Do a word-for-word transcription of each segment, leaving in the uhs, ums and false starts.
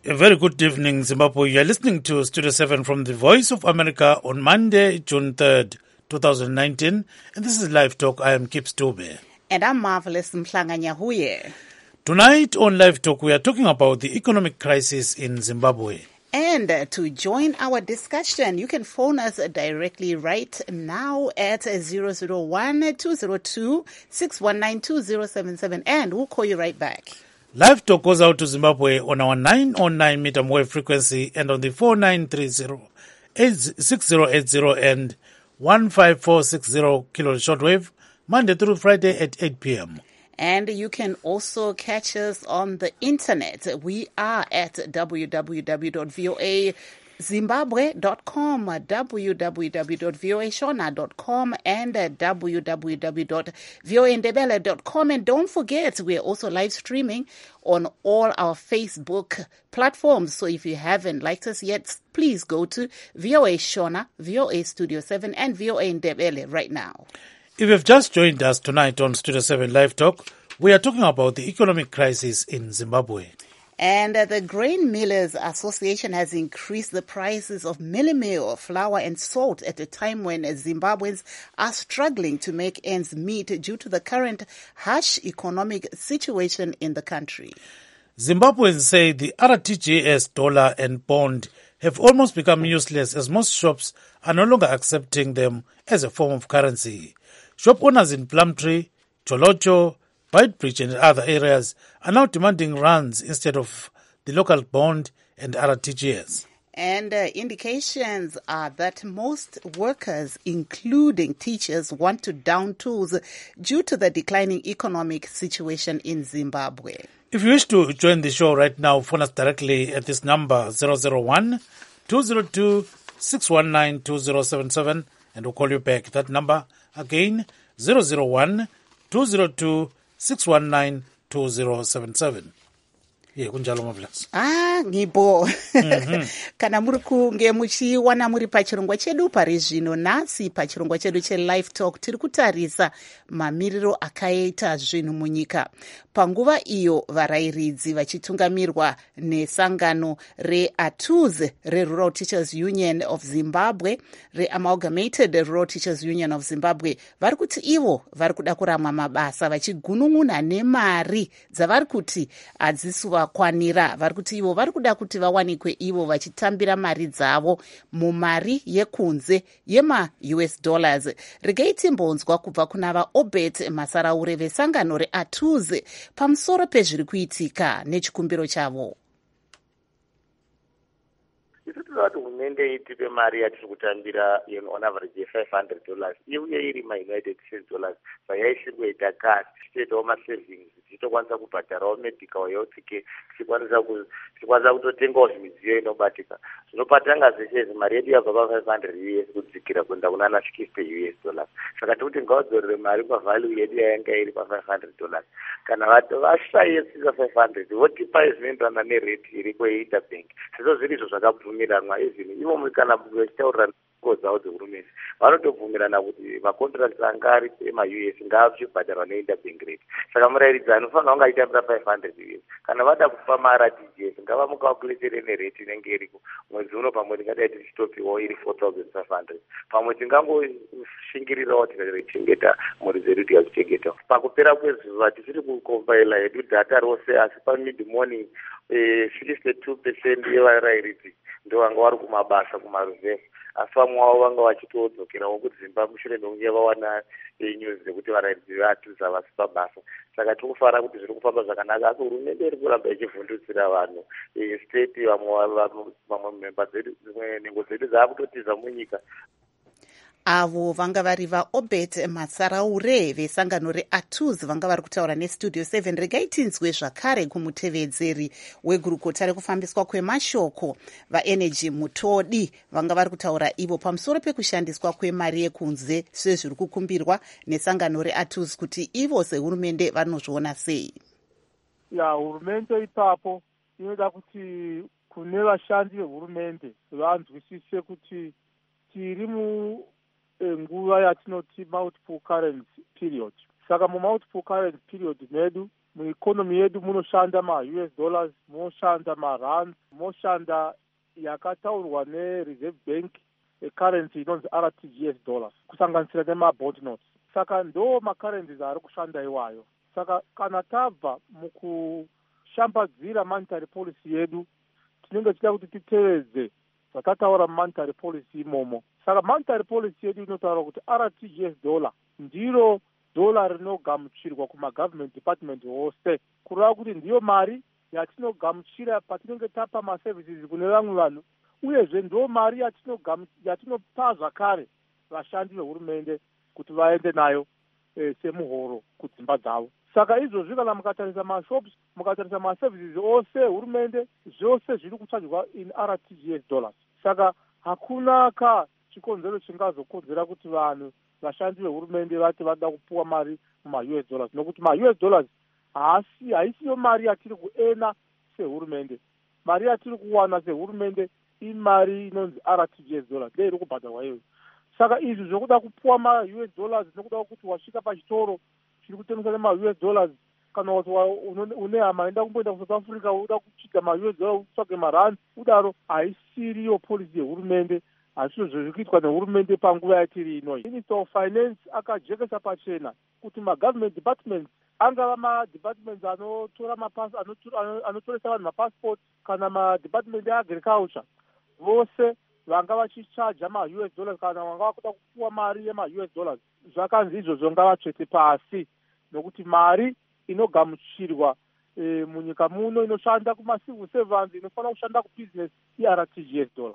A very good evening, Zimbabwe. You're listening to Studio seven from the Voice of America on Monday, June third, twenty nineteen. And this is Live Talk. I am Kip Stube. And I'm Marvelous Mhlanganyahuye. Tonight on Live Talk, we are talking about the economic crisis in Zimbabwe. And uh, to join our discussion, you can phone us directly right now at zero zero one, two zero two, six one nine, two zero seven seven, and we'll call you right back. Live Talk goes out to Zimbabwe on our nine oh nine meter wave frequency and on the four nine three zero, six zero eight zero and one five four six zero kilohertz shortwave, Monday through Friday at eight p.m. And you can also catch us on the internet. We are at w w w dot voa zimbabwe dot com, w w w dot voa shona dot com, and w w w dot voa ndebele dot com. And don't forget, we're also live streaming on all our Facebook platforms. So if you haven't liked us yet, please go to V O A Shona, V O A Studio seven, and V O A Ndebele right now. If you've just joined us tonight on Studio seven Live Talk, we are talking about the economic crisis in Zimbabwe. And uh, the Grain Millers Association has increased the prices of mealie meal, flour and salt at a time when uh, Zimbabweans are struggling to make ends meet due to the current harsh economic situation in the country. Zimbabweans say the R T G S dollar and bond have almost become useless as most shops are no longer accepting them as a form of currency. Shop owners in Plumtree, Tolocho, Whitebridge and other areas are now demanding rands instead of the local bond and R T G S. And uh, indications are that most workers, including teachers, want to down tools due to the declining economic situation in Zimbabwe. If you wish to join the show right now, phone us directly at this number zero zero one, two zero two, six one nine, two zero seven seven and we'll call you back. That number again, zero zero one, two zero two, six one nine, two zero seven seven. Yeah, kunjalo Marvelous. Ah, ngibo. Mm-hmm. Kana muri kunge muchiwana muri pachirongwa chedu pari zvino nhasi pachirongwa chedu che Live Talk tiri kutarisa mamiriro akaita zvinhu munyika. Panguva iyo varairidzi vachitungamirwa nesangano reA T U Z, re-Rural Teachers Union of Zimbabwe, re-Amalgamated Rural Teachers Union of Zimbabwe, vari kuti ivo vari kuda kuramwa mabasa vachigunun'una nemari dzavari kuti hadzisi vakwanira. Vari kuti ivo vari kuda kuti vawanikwe ivo vachitambira mari dzavo mumari yekunze yema-U S dollars. Regai timbonzwa kubva kuna vaObert Masaraure vesangano reA T U Z pamusoro pezviri kuitika nechikumbiro chavo. Isu tinoda kuti hurumende itipe mari yatiri kutambira on average ye-five hundred dollars iuye iri ma-United States dollars vayaishingoita kasi tichitoitawo ma-savings tichitokwanisa kubhadharawo medical health care tichikwanisa tichikwanisa kutotengawo zvimidziyo inobatika. Zvinopatanga zveshe izvi mari yedu yabva pa-five hundred U S kudzikira kuenda kunana sixty U S dollars. Saka tikuti ngaudzorere mari pavalue yedu yayanga iri pa-five hundred dollars. Kana vashaiyesisa five hundred votipai zvinoenderana nerate iriko yeInterbank. Sezvo zviri izvo zvakabvumiranwa izvini ivo kana vachitaurira ngo dzavo dzehurumende vanotobvumirana kuti macontracts anga ari ema-U S ngaachibhadharwa neInterbank rate. Saka murairidzi anofanira kunge achitambira five hundred U S. Kana vada kupa ma-R T G S ngavamukalkuletere nerate inenge iriko. Mwedzi uno pamwe tingadai tichitopiwawo iri four thousand five hundred. Pamwe tingangoshingirirawo tikachengeta mhuri dzedu tikadzichengeta. Pakupera kwezuva tisiri kukombaila yedu data rose asi pa-mid morning sixty-two percent yevarairidzi ndo vanga vari kumabasa kumareserve. Asi vamwe vavo vanga vachitodzokerawo kuti Zimbabwe shure mekunge vawana news dzekuti varairidzi veA T U Z havasi pabasa. Saka tikufara kuti zviri kufamba zvakanaka asi hurumende iri kuramba ichivhundutsira vanhu state vamwe memba dzedu dzimwe nhengo dzedu dzaakutotiza munyika. Avo vanga vari vaObert Masaraure vesangano reA T U Z vanga vari kutaura neStudio seven. Regai tinzwe zvakare kumutevedzeri wegurukota rekufambiswa kwemashoko vaEnergy Mutodi vanga vari kutaura ivo pamusoro pekushandiswa kwemari yekunze sezviri kukumbirwa nesangano reA T U Z kuti ivo sehurumende vanozviona sei. Ya hurumende ipapo inoda kuti kune vashandi vehurumende vanzwisise kuti tiri mu nguva yatinoti multiple currency period. Saka mu multiple currency period medu muikonomi yedu munoshanda ma-U S dollars, munoshanda ma-rand, munoshanda yakataurwa ne-Reserve Bank currency inonzi R T G S dollars, kusanganisira nema-bond notes. Saka ndo ma-currencies ari kushanda iwayo. Saka kana tabva mukushambadzira monetary policy yedu, tinenge tichida kuti titevedze zvakataura monetary policy imomo. Saka monetary policy yedu inotaura kuti R T G S dollar ndiro dola rinogamuchirwa kuma-government department wose, kureva kuti ndiyo mari yatinogamuchira patinenge tapa maservices kune vamwe vanhu, uyezve ndo mari yatinopa zvakare vashandi vehurumende kuti vaende nayo e, semuhoro kudzimba dzavo. Saka izvozvi kana mukatarisa mashops, mukatarisa maservices ose hurumende, zvose zviri kuchajwa in R T G S dollars. Saka hakuna ka chikonzero chingazokonzera kuti vanhu vashandi vehurumende vati vada kupuwa mari muma-U S dollars, nokuti ma-U S dollars haasi haisiyo mari yatiri kuena sehurumende. Mari yatiri kuwana sehurumende imari inonzi R T G S dollars, ndeye iri kubhadharwa iyoyo. Saka izvi zvokuda kupuwa ma-U S dollars nokuda kuti wasvika pachitoro chiri kutengesa nema-U S dollars, kana une hama enda kumboenda kuSouth Africa uda kuchita ma-U S dollars utsvage marand, udaro haisiriyo policy yehurumende, hazvo zviri kuitwa nehurumende panguva yatiri inoyi. Minister of Finance akajekesa pachena kuti ma-government departments, angava ma-departments anotora mapasi, anotoresa vanhu mapassport, kana ma-department eagriculture, vose vanga vachichaja ma-U S dollars kana vanga vakuda kupuwa mari yema-U S dollars, zvakanzi izvozvo ngavatsvete pasi, nokuti mari inogamuchirwa e, munyika muno inoshanda kuma-civil servants, inofanira kushanda kubusiness i-R T G S dollar.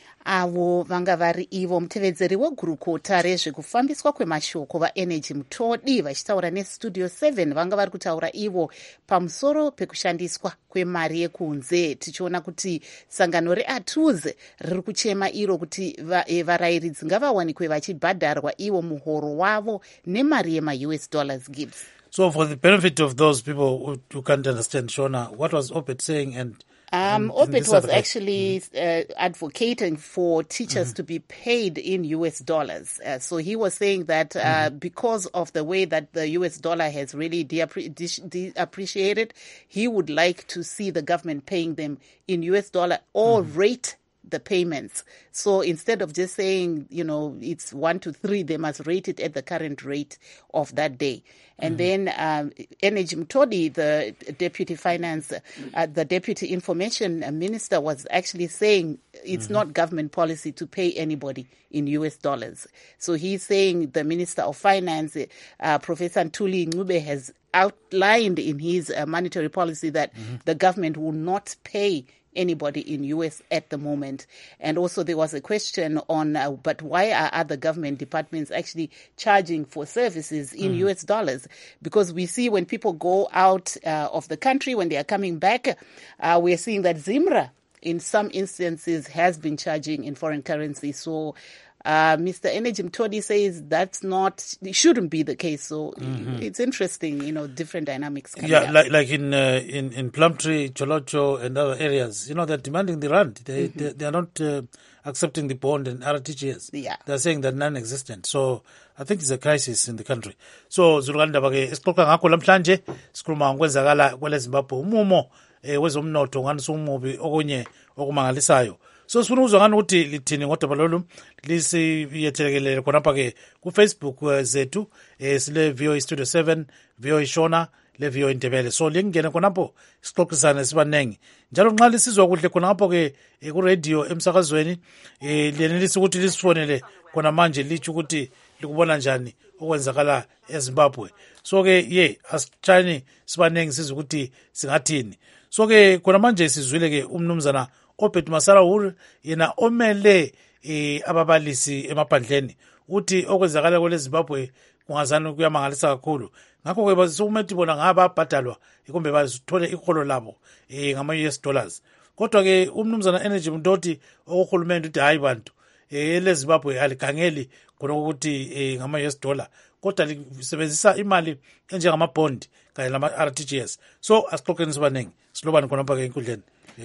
Avo vanga vari ivo mutevedzeri wegurukota rezvekufambiswa kwemashoko vaenergy Mutodi vachitaura nestudio seven, vanga vari kutaura ivo pamusoro pekushandiswa kwemari yekunze, tichiona kuti sangano reATUZE riri kuchema iro kuti varayiridzi ngavawanikwe vachibhadharwa ivo muhoro wavo nemari yema-U S dollars. Gibbs. So for the benefit of those people who, who can't understand, Shona, what was Opet saying? And Um, Opet was actually uh, advocating for teachers mm-hmm. to be paid in U S dollars. Uh, so he was saying that uh, mm-hmm. because of the way that the U S dollar has really deappreciated, de- he would like to see the government paying them in U S dollar or mm-hmm. rate the payments. So instead of just saying, you know, it's one to three, they must rate it at the current rate of that day. And mm-hmm. then um, Energy Mutodi, the deputy finance, uh, the deputy information minister, was actually saying it's mm-hmm. not government policy to pay anybody in U S dollars. So he's saying the minister of finance, uh, Professor Ntuli Ncube, has outlined in his uh, monetary policy that mm-hmm. the government will not pay anybody in U S at the moment. And also there was a question on, uh, but why are other government departments actually charging for services in mm. U S dollars? Because we see when people go out uh, of the country, when they are coming back, uh, we're seeing that Zimra in some instances has been charging in foreign currency. So Uh, Mister Energy Mutodi says that's not, it shouldn't be the case. So mm-hmm. it's interesting, you know, different dynamics. Yeah, up. like like in uh, in in Plumtree, Cholocho, and other areas, you know, they're demanding the rand. They mm-hmm. they, they are not uh, accepting the bond and R T G S. Yeah, they're saying they're non-existent. So I think it's a crisis in the country. So Zuluganda bake esixoxa ngakho lamhlanje sikhuluma ngokwenzakala kwele Zimbabwe umumo eh wezomnotho ngani sumubi okunye okumangalisayo. So sifuna ukuzwa ngani ukuthi lithini ngodaba lolu lisiyethelekelele khonapha ke ku Facebook uh, zethu eh sile V O A Studio seven, V O A Shona, le V O A Ndebele. So lingene khonapho sixoxisane sibanengi. Njalo nxa lisizwa kuhle khonapho ke eh, ku radio emsakazweni eh lenelisa ukuthi lisifonele khona manje lithi ukuthi likubona njani okwenzakala eZimbabwe. So ke ye asitshani sibanengi sizwe ukuthi singathini. So ke khona manje sizwile ke umnumzana Opet Masalahuri yena omele eh, ababalisi emaphandleni uthi okwenzakala kwele Zimbabwe kungazani kuyamangalisa kakhulu. Ngakho ke basokumethi bona ngaba abhadalwa ikumbe bazithole iholo labo eh ngama U S dollars. Kodwa ke umnumzana Energy Mutodi okuhulumende uthi hayi bantu eh le Zimbabwe alikangeli khona ukuthi eh ngama U S dollar kodwa lisebenzisa imali enjengama bond kanye lama R T G S. So asixoxeni sibanengi silobani khona phaka enkundleni.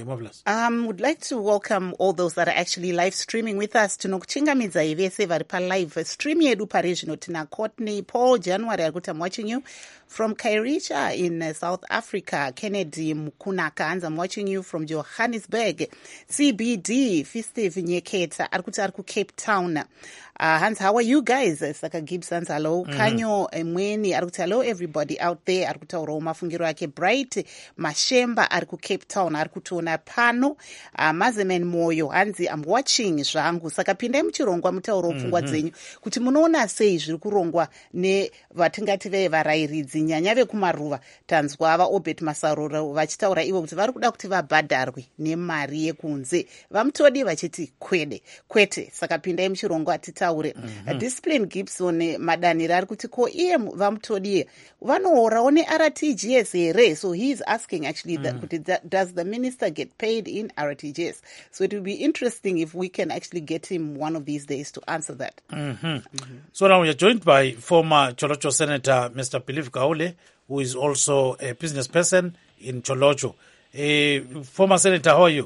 Um, would like to welcome all those that are actually live streaming with us. Tinokuchingamidza ivese vari pa live stream yedu parizvino tina Courtney Paul January akuti I'm watching you From Kairicha in uh, South Africa, Kennedy Mukunakans, I'm watching you from Johannesburg. C B D, Festive Nyeketa, Arkuti Arku Cape Town. Uh, Hans, how are you guys? Saka Gibsons, hello. Mm-hmm. Kanyo Mweni, Arkuti, hello everybody out there. Arkuta Roma Fungiro Ake Bright, Mashemba, Arku Cape Town, Arkutona Pano, uh, Mazemen Moyo, Hanzi, I'm watching zvangu. Saka pinde mchirongwa mutauro pfungwa dzenyu. Kuti munoona sei zviri kurongwa ne vatingati vevarairidzi nyanya vekumaruva tanzwa vaobet Masarura vachitaura ivo kuti vari kuda kuti vabhadharwe nemari yekunze. Vamutodi vachiti kwede kwete. Saka pindai muchirongwa titaure. Mm-hmm. Discipline Gibson madanira ari kuti ko iye vamutodi vanohorawo ne-R T G S here. So he is asking actually mm. that, kuti, does the minister get paid in R T G S? So it will be interesting if we can actually get him one of these days to answer that. Mm-hmm. Mm-hmm. So now we are joined by former Cholocho Senator Mister Philip Gaule, who is also a business person in Cholocho. Uh, former Senator, how are you?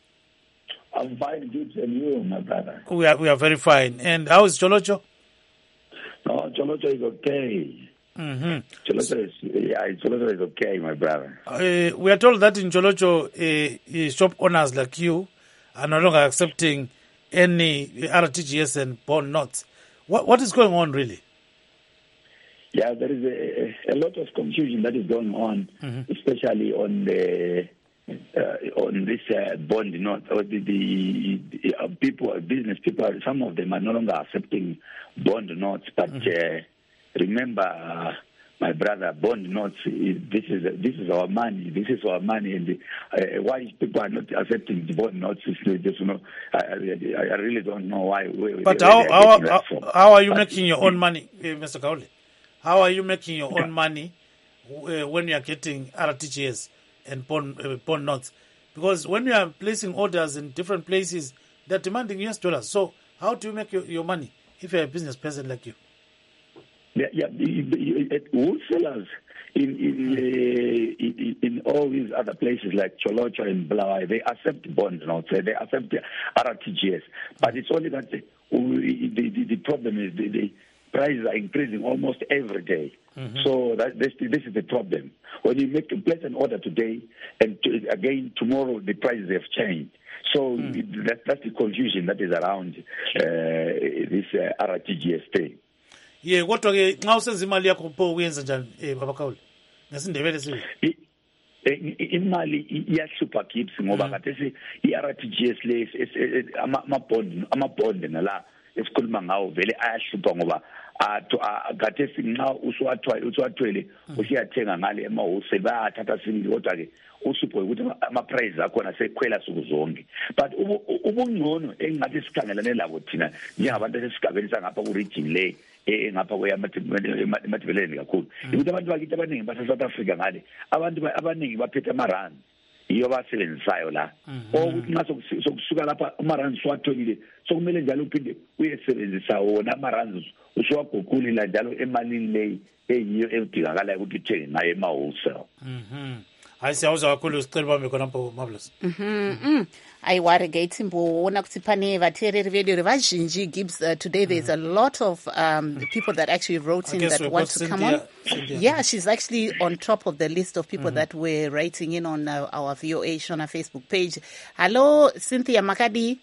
I'm fine, good, and you, my brother? We are, we are very fine. And how is Cholocho? No, Cholocho is okay. Mm-hmm. Cholocho is, yeah, Cholocho is okay, my brother. Uh, we are told that in Cholocho, uh, shop owners like you are no longer accepting any R T G S and bond notes. What What is going on, really? Yeah, there is a, a lot of confusion that is going on, mm-hmm. especially on the uh, on this uh, bond note. Or the, the, the uh, people, business people, some of them are no longer accepting bond notes. But mm-hmm. uh, remember, uh, my brother, bond notes. This is this is our money. This is our money, and the, uh, why people are not accepting the bond notes? Is just, you know, I, I, I really don't know why. But how how, how, how are you but making your own money, Mister Kaule? How are you making your own money uh, when you are getting R T G S and bond uh, bond notes? Because when you are placing orders in different places, they're demanding U S dollars. So how do you make your, your money if you're a business person like you? Yeah, yeah, wholesalers in in, uh, in in all these other places like Cholocho and Bulawayo, they accept bond notes, they accept R T G S, but it's only that the the, the problem is the, the prices are increasing almost every day. Mm-hmm. So that this this is the problem. When you make place an order today, and to, again tomorrow the prices have changed. So mm. that, that's the confusion that is around uh, this uh, R T G S thing. Yeah, kodwa ke nxa usenza imali yakho pho uyenza njani eh baba Kaule ngesindebele siwe imali iyahlupha Gibbs ngoba kade i-R T G S le ama bond ama bond nala esikhuluma ngawo vele ayahlupha ngoba kade sinxa uswathwala uswathwele usiyathenga ngale emahose bayathatha singili kodwa ke usupho ukuthi ama price akhona sekwela suku zonke. But ubungcono engathi sikhangelane labo thina njengabantu esesigabeni sangapha ku region le engapha kweyamathibeleni kakhulu ukuthi abantu bakithi abaningi base South Africa ngale abantu abaningi baphethe amarandi iyo basebenzisayo la ukuthi ngaso sokusuka lapha amarandi swatholile sokumele njalo uphinde uyesebenzisa wona amarandi uswagugulila njalo emalini leyi eyiyo edingakala ukuthi uthenge naye emawholesale. Mhm. Hayi siyawuza kakhulu sicela bambe khona lapho Marvelous. Mhm. Aiware gates imboona kuti pane vateereri vedu vazhinji Gibbs. Uh, today there's a lot of um, people that actually wrote in that want to come on. Cynthia. Yeah, she's actually on top of the list of people mm-hmm. that were writing in on uh, our V O A on our Facebook page. Hello, Cynthia Makadi.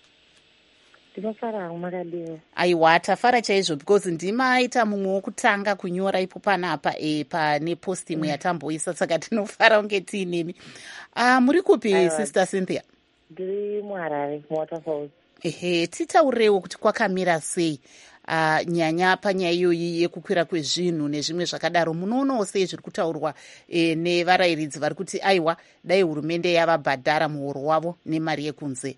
Aiwa tafara chaizvo because ndima aita mumwe wokutanga kunyora ipo panapa e pane post imwe yatamboisa saka tinofara kunge tiinemi. Uh, muri kupi Sister Cynthia? Ndiri muHarare Waterfalls. Ehe, titaurewo kuti kwakamira sei uh, nyanya panyaya iyoyi yekukwira kwezvinhu nezvimwe zvakadaro. Munoonawo sei zviri kutaurwa e, nevarairidzi vari kuti aiwa dai hurumende yavabhadhara muhoro wavo nemari yekunze?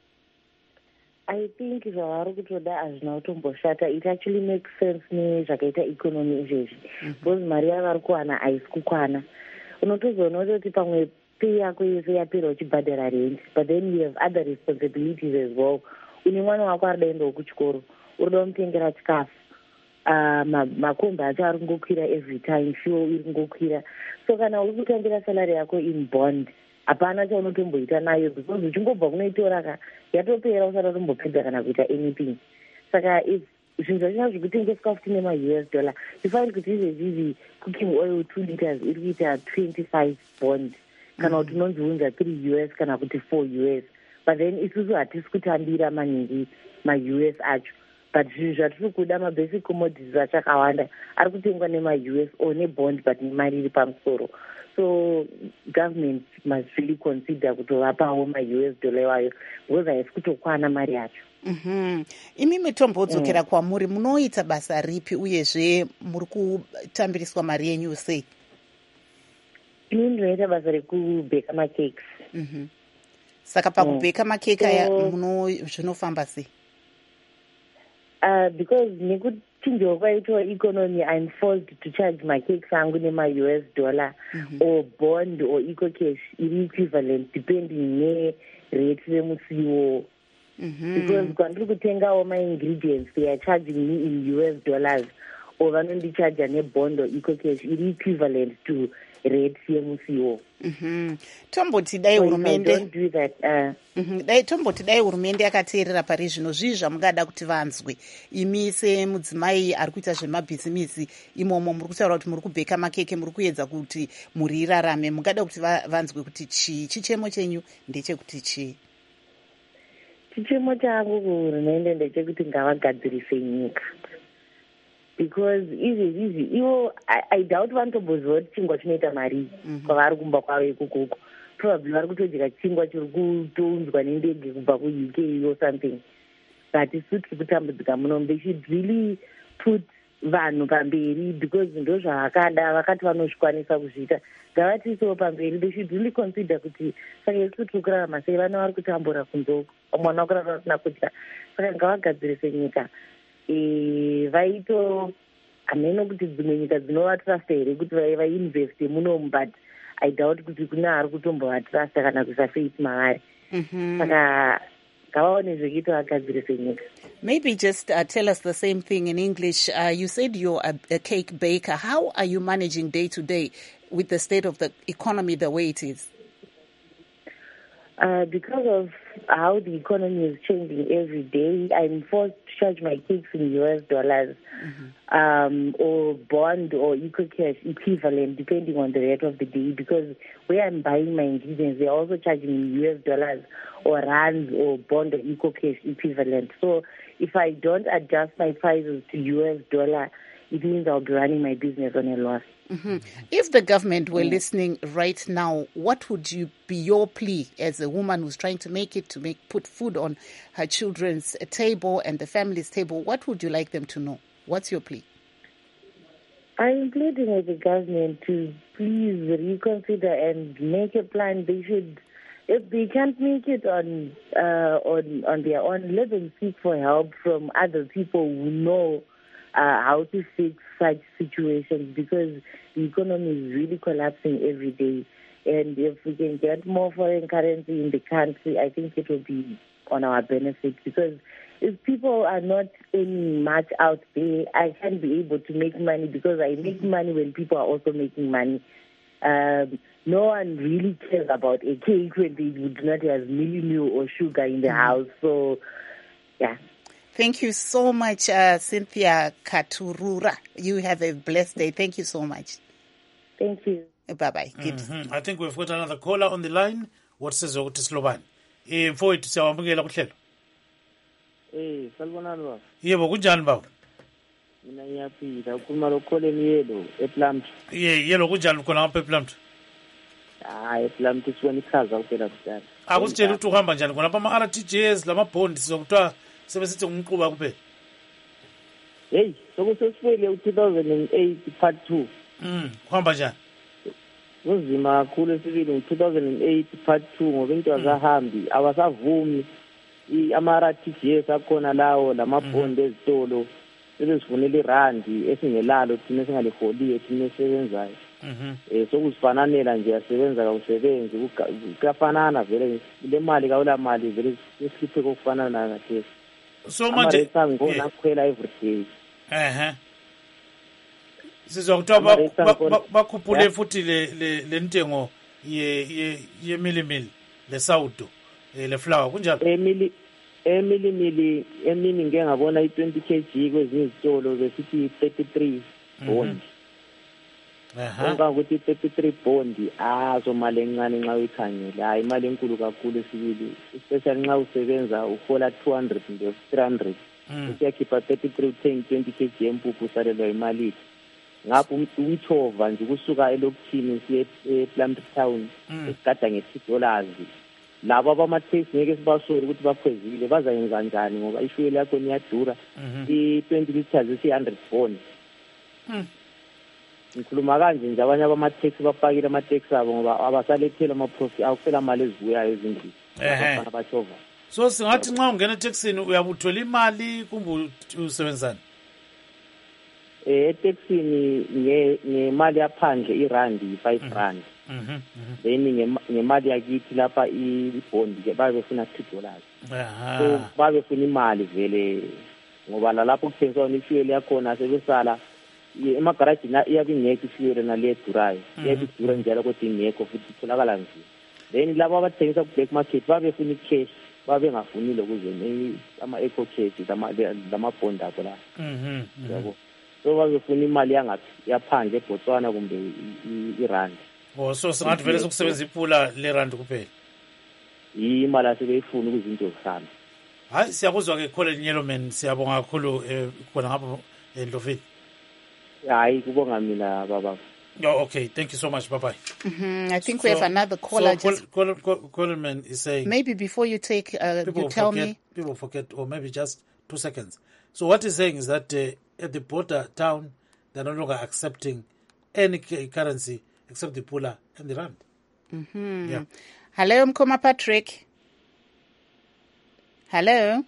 I think zvavari kutoda hazvina kutomboshata. It actually makes sense nezvakaita economy izvezvi because mari yavari kuwana haisi kukwana. Unotozoona kuti pamwe pay yako yese yapera uchibhadhara rent, but then you have other responsibilities as well. Une mwana wako ari daendawo kuchikoro, urida kumutengera chikafu, makombi acho ari kungokwira every time, fuel iri kungokwira. So kana uri kutambira salary yako in bond, hapana chaunotomboita nayo because uchingobva kunoitora ka yatopera usati watombopedza kana kuita anything. Saka it's zvinhu zvachina zvikutengeswa futi nema-U S dollar. You find kuti izvezvizi cooking oil two liters iri kuita twenty-five bond kana kuti unonziunza three U S kana kuti four U S, but then isusu hatisi kutambira maningi ma-U S acho, but zvinhu zvatiri kuda mabasic commodities achakawanda ari kutengwa nema-U S o nebond but nemari iri pamusoro. So government must really consider kutovapawo ma-U S dollar iwayo because haisi kutokwana mari yacho. Mm-hmm. Imi mitombodzokera mm. kwamuri munoita basa ripi uyezve muri kutambiriswa mari yenyu sei? Ini ndinoita basa rekubheka macakes. Mm-hmm. Saka pakubheka mm. makeke aya so, muno zvinofamba sei? Uh, because nekuchinjawo kwaitwa economy, I'm forced to charge my cakes angu nema-U S dollar mm-hmm. or bond or eco cash iri equivalent depending nerate remusiwo. Mm-hmm. Because kwandiri kutengawo ma-ingredients they are charging me in U S dollars or vanondicharja nebond or eco cash iri equivalent to rate yemusiwo. Mm-hmm. Tomboti dai hurumende so do that, uh, mm-hmm. dai tomboti dai hurumende yakateerera pari zvino zvii zvamungada kuti vanzwe imi semudzimai ari kuita zvemabhizimisi imomo muri kutaura kuti muri kubheka makeke muri kuedza kuti muri irarame, mungada kuti vanzwe kuti chii chichemo chenyu ndechekuti chii? Chichemo changu kuhurumende ndechekuti ngavagadzirise nyika, because izvezvizvi ivo I, I doubt vanotomboziva kuti chingwa chinoita mari kwavari kumba kwavo ikukoko. Probably vari kutodya chingwa chiri kutounzwa nendege kubva ku-U K or something, but isu tiri kutambudzika munomu. They should really put vanhu pamberi because ndo zvavakada vakati vanozvikwanisa kuzviita, ngavatiisewo pamberi. They should really consider kuti saka isu tiri kurarama sei, vana vari kutambura kunzoko, mwana wakurara vasina kudya. Saka ngavagadzirise nyika. E, vaito hameno kuti dzimwe nyika dzinovatrasta here kuti vainveste munomu, but I doubt kuti kuna ari kutombovatrasta kana kuisa faith mavari. Saka ngavaone zvekuita vagadzirise nyika. Maybe just uh, tell us the same thing in English. Uh, you said you're a, a cake baker. How are you managing day to day with the state of the economy the way it is? Uh, because of how the economy is changing every day, I'm forced to charge my cakes in U S dollars mm-hmm. um, or bond or eco cash equivalent, depending on the rate of the day. Because where I'm buying my ingredients, they're also charging in U S dollars or rands or bond or eco cash equivalent. So if I don't adjust my prices to U S dollar, it means I'll be running my business on a loss. Mm-hmm. If the government were mm. listening right now, what would you be your plea as a woman who's trying to make it, to make put food on her children's table and the family's table? What would you like them to know? What's your plea? I'm pleading with the government to please reconsider and make a plan. They should, if they can't make it on uh, on on their own, let them seek for help from other people who know Uh, how to fix such situations, because the economy is really collapsing every day. And if we can get more foreign currency in the country, I think it will be on our benefit. Because if people are not earning much out there, I can't be able to make money, because I make money when people are also making money. Um, no one really cares about a cake when they do not have milk or sugar in the house. So, yeah. Thank you so much, uh, Cynthia Katurura. You have a blessed day. Thank you so much. Thank you. Bye-bye. Mm-hmm. I think we've got another caller on the line. What says ukuthi Slobani? Eh mfowethu siyawamukela kuhlelo. Eh, salibonani baba. Yebo kunjani baba? Mina ngiyaphila ukhuluma lo Colin Yelo ePlumtree. Ye yelo kunjani khona lapha ePlumtree? Ah, ePlumtree sibona ikhaza kuphela kudala. Akusitshela ukuthi uhamba njani khona lapha ama-R T G S lama bond sizokuthiwa sebesithi ngumquba kuphela. Hey, sokusesifile u-two thousand eight part two. Mm, kuhamba njani? Uzima kakhulu esibili ngo-two thousand eight part two ngoba into azahambi awasavumi ama-R T G S akhona lawo lamabhondi ezitolo sebesifunela irandi esingelalo thina esingaliholiyo thina esebenzayo. Eh sokuzifananela nje yasebenza kawusebenzi kufanana vele le mali kawula mali vele isihliphe kokufanana nathi. So manje ngona kuphela every day. Eh sizokuthiwa bakhuphule futhi le le ntengo ye ye milimili le sawudo le flour kunjalo. Emili emilimili emini ngeke ngabona i-twenty kg kwezinye izitolo besithi thirty-three bond. Konka ukuthi i-thirty-three bond azo mali encane nxa uyikhangela, hayi imali enkulu kakhulu esibili, especially nxa usebenza uhola two hundred and three hundred. Usiyakhipha thirty-three uthenga twenty kg yempuphu usalelwa imali. Ngapho umthova nje kusuka elokuthini siye ePlumtree Town esigada nge-two dollars. Labo abama-taxi ngeke sibasole ukuthi bakhwezile bazayenza njani ngoba ifuel yakho iyadura. I-twenty liters isi-one hundred bond. Ngikhuluma kanje nje abanye abama-taxi bapakile ama-taxi abo ngoba abasalethela ama-profit awuphela mali ezibuyayo ezindlini. Abafana bachova. So singathi nxa ungena eTaxini uyabuthola imali kumbe usebenzani? Eh eTaxini nge ngemali yaphandle irandi five rand. Mhm. Then ngemali yakithi lapha ibond ke babefuna two dollars. Aha. So babefuna imali vele ngoba lapho kuthengiswa ifuel yakhona sebesala emagarage na iyabingekho ifuel nale durayo. Iyabidura njalo kodwa ingekho futhi itholakala nzima. Then labo abathengisa ku black market babefuna icash babe ngafunile kuze ama eco cash lama lama bond akho la. Mhm. Yabo. So babefuna imali yangathi yaphandle eBotswana kumbe iRand. Oh so singathi vele sokusebenza ipula leRand kuphela. Imali asebeyifuna ukuzinto zokuhlala. Hayi siyakuzwa ke Colin Yellowman, siyabonga kakhulu khona ngapha eNdlovini. Hayi kubonga mina baba. Oh, okay. Thank you so much. Bye-bye. Mm-hmm. I think so, we have another caller. So just Colin, Colin, Colin is saying... Maybe before you take, uh, you tell forget, me... People forget, or maybe just two seconds. So what he's saying is that uh, at the border town, they're no longer accepting any currency except the pula and the rand. Mm-hmm. Yeah. Hello, Mkoma Patrick. Hello.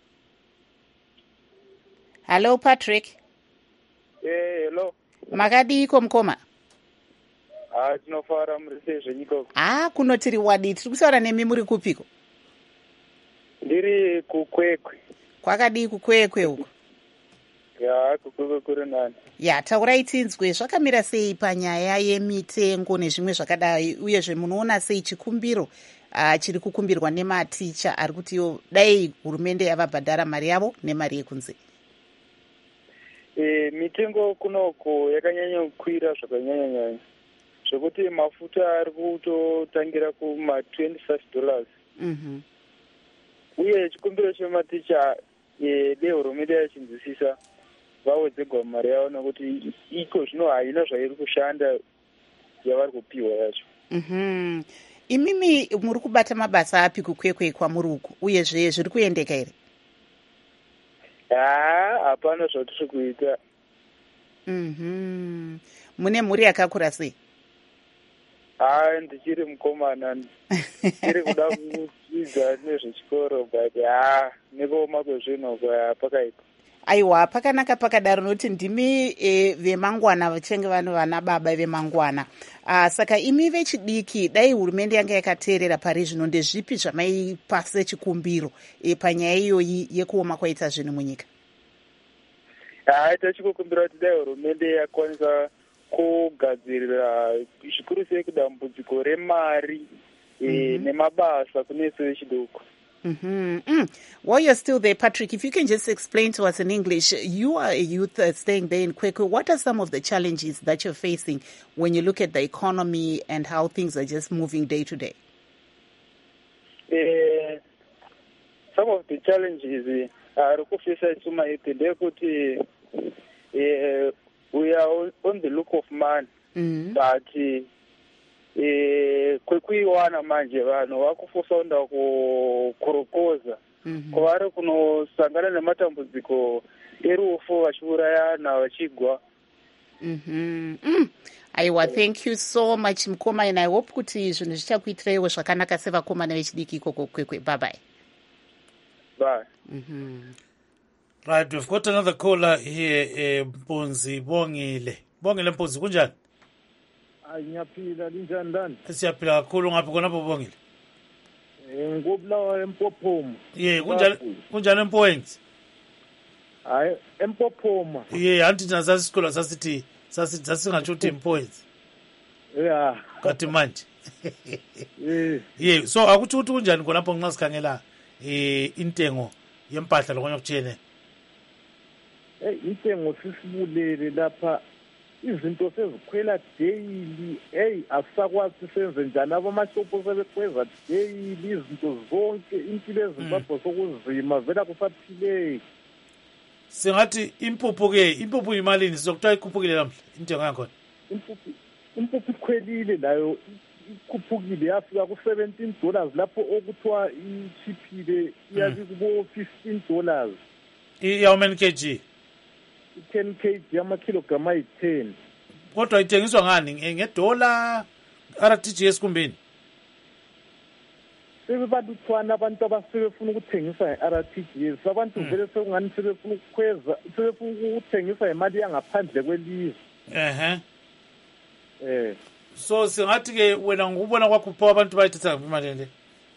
Hello, Patrick. Eh, hello. Makadiko Mkoma. Ah, tinofara murisezve nyiko. Ah, kunotiri wadi. Tiri kusaura nemi muri kupiko? Ndiri kukwekwe. Kwakadi kukwekwe uko? Ya, kukwekwe kuri nani. Ya, taurai tinzwe. Zvakamira sei panyaya yemitengo nezvimwe zvakadai uyezve munoona sei chikumbiro uh, chiri kukumbirwa nematicha ari kuti yo dai hurumende yavabhadhara mari yavo nemari yekunze. E, mitengo kunoko yakanyanya kukwira zvakanyanya-nyanya. Zvekuti mafuta ari kutotangira kuma twenty-five dollars. Mhm. Uye chikumbiro chematicha e, de hurumende yachinzwisisa vawedzegwa mari yavo nokuti iko zvino haina zvairi kushanda yavari kupiwa yacho. Mhm. Imimi muri kubata mabasa api kukwekwe kwamuri uku uyezve zviri kuendeka here? Ah, hapana zvatiri kuita. Mhm. Mune mhuri yakakura sei? Ah, ndichiri mukomana. Ndiri kuda kudzidza nezvechikoro but ah, nekuoma kwezvinhu kwapakaita. Aiwa, pakanaka pakadaro noti ndimi e, vemangwana vachange vano vana baba vemangwana. Uh, saka imi vechidiki dai hurumende yanga yakateerera pari zvino ndezvipi zvamaipa sechikumbiro e, panyaya iyoyi yekuoma kwaita zvinhu munyika? Ah, tachikukumbira kuti dai hurumende yakwanisa kugadzirira zvikuru sei kudambudziko remari e, mm-hmm. nemabasa kune se vechidoko. Mm-hmm. Mm. While you're still there, Patrick, if you can just explain to us in English, you are a youth uh, staying there in Kwekwe. What are some of the challenges that you're facing when you look at the economy and how things are just moving day to day? Uh, some of the challenges are uh, uh, we are on the look of man, mm-hmm. but uh, Eh kwekuiwana manje vanhu vakufusonda kurokoza kwavari kunosangana nematambudziko erufu vachiurayana vachigwa. Mhm. Mm. Aiwa, thank you so much Mkoma, and I hope kuti zvinhu zvichakuitiraiwo zvakanaka sevakomana vechidiki ikoko Kwekwe. Bye bye. Bye. Mhm. Right, we've got another caller here, Mpunzi Bongile. Bongile Mpunzi, kunjani? Ngiyaphila linjani ndani? Siyaphila kakhulu ngaphi khona Bongile? Eh ngobulawa eMpophoma. Yeah, kunjani kunjani eMpoenzi? Hayi eMpophoma. Yeah, anti nasazi isikolo sasithi sasithi sasingatsho ukuthi eMpoenzi. Yeah. Kathi manje. Yeah. Yeah, so akuthi ukuthi kunjani khona lapho nxa sikhangela eh intengo yempahla lokunye okuthiyene? Eh intengo sisibulele lapha izinto sezikhwela daily. Hey asakwazi senze njani abamashophu sebekhweza daily izinto zonke impilo ezimbabwe sokuzima vela kusaphileki. Singathi impuphu ke impuphu imalini sizokuthiwa ikhuphukile lamhla intengo yakhona? Impuphu impuphu ikhwelile layo ikhuphukile yafika ku seventeen dollars lapho okuthiwa ichiphile iyazi kubo fifteen dollars. I how many kg? ten kg yama kilogram ayi ten. Kodwa ithengiswa ngani ngedola R T G S kumbini? Sebebaluthwana abantu abasebefuna ukuthengisa nge-R T G S abantu vele sekungani sebefuna ukukhweza sebefuna ukuthengisa imali yangaphandle kwelizwe. Ehe. Eh so singathi ke wena ngubona kwakho upho abantu bayithatha imali le?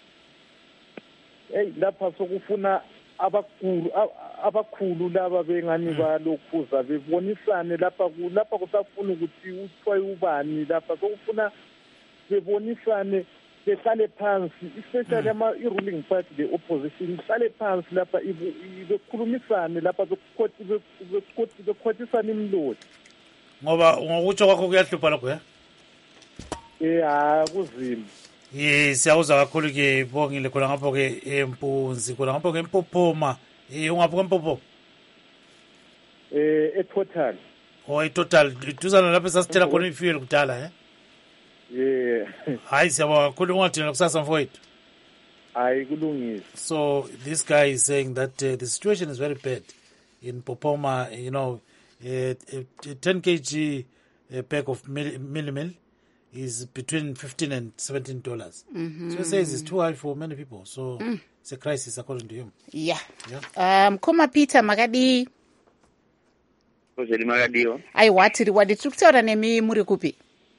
Hey lapha sokufuna abakhulu abakhulu laba bengani balokhuza bebonisane lapha lapha kusafuna ukuthi uthwaye ubani lapha sokufuna bebonisane behlale phansi especially ama i-ruling party the opposition behlale phansi lapha bekhulumisane lapha bekhothi bekhothi bekhothisana imlodi ngoba ngokutsho kwakho kuyahlupha lokho ya eh ha kuzima. Yes, siyawuza kakhulu ke bongile khona ngapho ke empunzi khona ngapho ke empophoma eh ungapho kwempopho eh etotal oh etotal duzana lapho sasithela khona ifuel kudala eh yeah hayi siyabonga kakhulu ungathina kusasa mfowethu. Hayi kulungile. So this guy is saying that uh, the situation is very bad in Popoma, you know, uh, uh, ten kilograms uh, pack of millimil is between fifteen and seventeen dollars. Mm-hmm. So he says it's too high for many people. So mm. it's a crisis according to him. Yeah. Yeah. Um, Koma Peter Magadi. Kozeli Magadiyo. Ai watiri wadi tukutaura nemi muri kupi?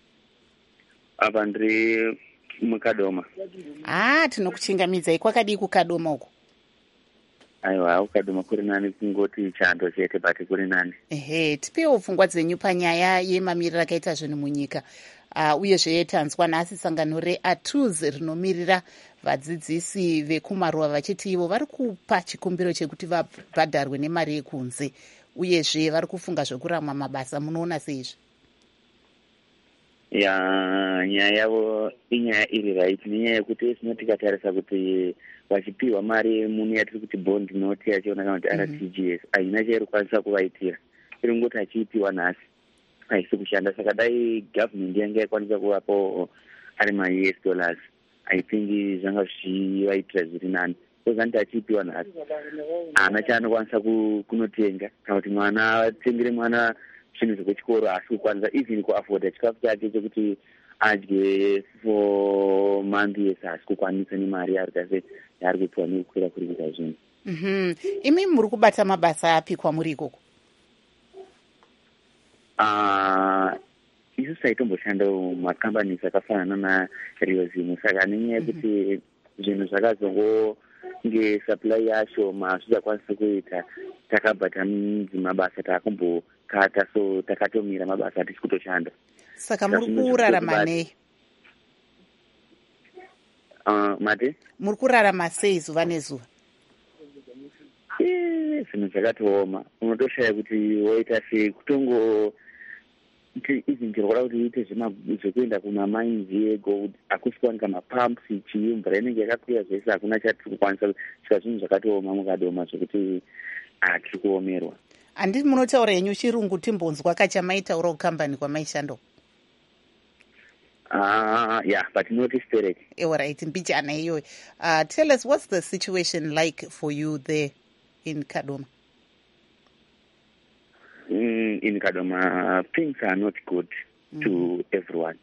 Abandri mukadoma. Ah, tinokuchingamidza kwakadi kukadoma uko. Aiwa, ukadoma kuri nani kungoti chando chete bati kuri nani. Ehe, tipewo pfungwa dzenyu panyaya yemamiriro akaita zvinhu munyika. Uh, uyezve tanzwa nhasi sangano reATUZ rinomirira vadzidzisi vekumaruva vachiti ivo vari kupa chikumbiro chekuti vabhadharwe nemari yekunze uyezve vari kufunga zvokuramwa mabasa. Munoona seizvi? Ya nyaya yavo inyaya iri right nenyaya yekuti esino tikatarisa kuti vachipiwa mari munhu yatiri kuti bond note yachiona kana kuti R T G S haina chairi kwanisa kuvaitira iri ngoti achiipiwa nhasi haisi kushanda saka dai government yange yaikwanisa kuvapo ari ma-U S dollars I think zvanga zvichivaitira zviri nani because anti achiipiwa nhasi haana chaanokwanisa kunotenga kana kuti mwana atengere mwana zvinhu zvekuchikoro asi kukwanisa even kuafforda chikafu chake chekuti adye for month yes asi kukwanisa nemari yari kase yari kupiwa nekukwira kuri kuita zvinhu. Mhm. Imi muri kubata mabasa api kwamuri ikoko? Ah, isu saitomboshanda mumakambanisi akafanana naRio Zimo saka nenyaya yekuti zvinhu zvakazongonge supply yacho mazvichakwanisa kuita takabata mabasa taakumbokata so takatomira mabasa atisi kutoshanda. Saka muri kurarama nei? Uh, mate? Muri kurarama sei zuva nezuva? Zvinhu zvakatooma unotoshaya kuti woita sei kutongo izvi ndirwara kuti uite zvekuenda kumamainzi ego hakusi kuwanika mapumps chii mvura inenge yakakwira zvese hakuna chatiri kukwanisa saka zvinhu zvakatooma mukadoma zvekuti hatiri kuomerwa. Handi munotaura henyu chirungu timbonzwa kachamaitaura kukambani kwamaishando? Uh, yeah, but not hysteric. All right, mbijana iyoyo. Uh, tell us, what's the situation like for you there in Kadoma? Mm, in Kadoma, uh, things are not good mm. to everyone.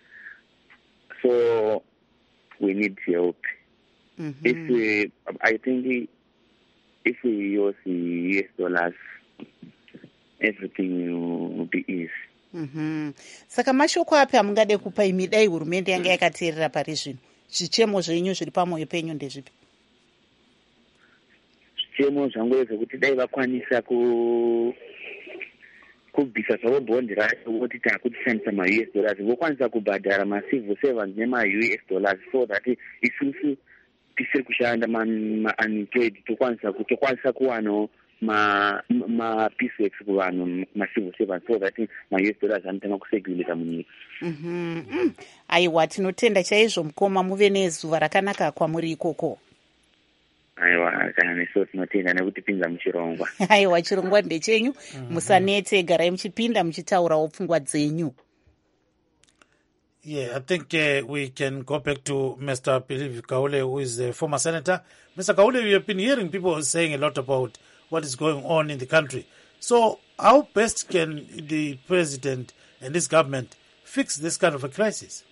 So we need help. Mm-hmm. If we, I think if we use the U S dollars, everything will be easy. Mhm. Saka mashoko api amungade kupa imi dai hurumende yanga yakateerera pari zvino? Zvichemo zvenyu zviri pamwoyo penyu ndezvipi? Zvichemo zvangu zvekuti dai vakwanisa ku kubvisa zvavo bondi racho kuti takutishandisa ma-U S dollars vokwanisa kubhadhara ma-civil servants nema-U S dollars so that isusu tisiri kushanda ma-unemployed tokwanisa tokwanisa kuwanawo ma-peace works kuvanhu ma-civil servants so that ma-U S dollars anotanga kusegulisa munyika. Aiwa, tinotenda chaizvo mukoma, muve nezuva rakanaka kwamuri ikoko. Aiwa, kana nesu tinotenda nekuti pinza muchirongwa. Aiwa, chirongwa ndechenyu, musanete, garai muchipinda muchitaurawo pfungwa dzenyu. Yeah, I think uh, we can go back to Mister Philip Kaule, who is a former senator. Mister Kaule, we have been hearing people saying a lot about what is going on in the country. So how best can the president and his government fix this kind of a crisis?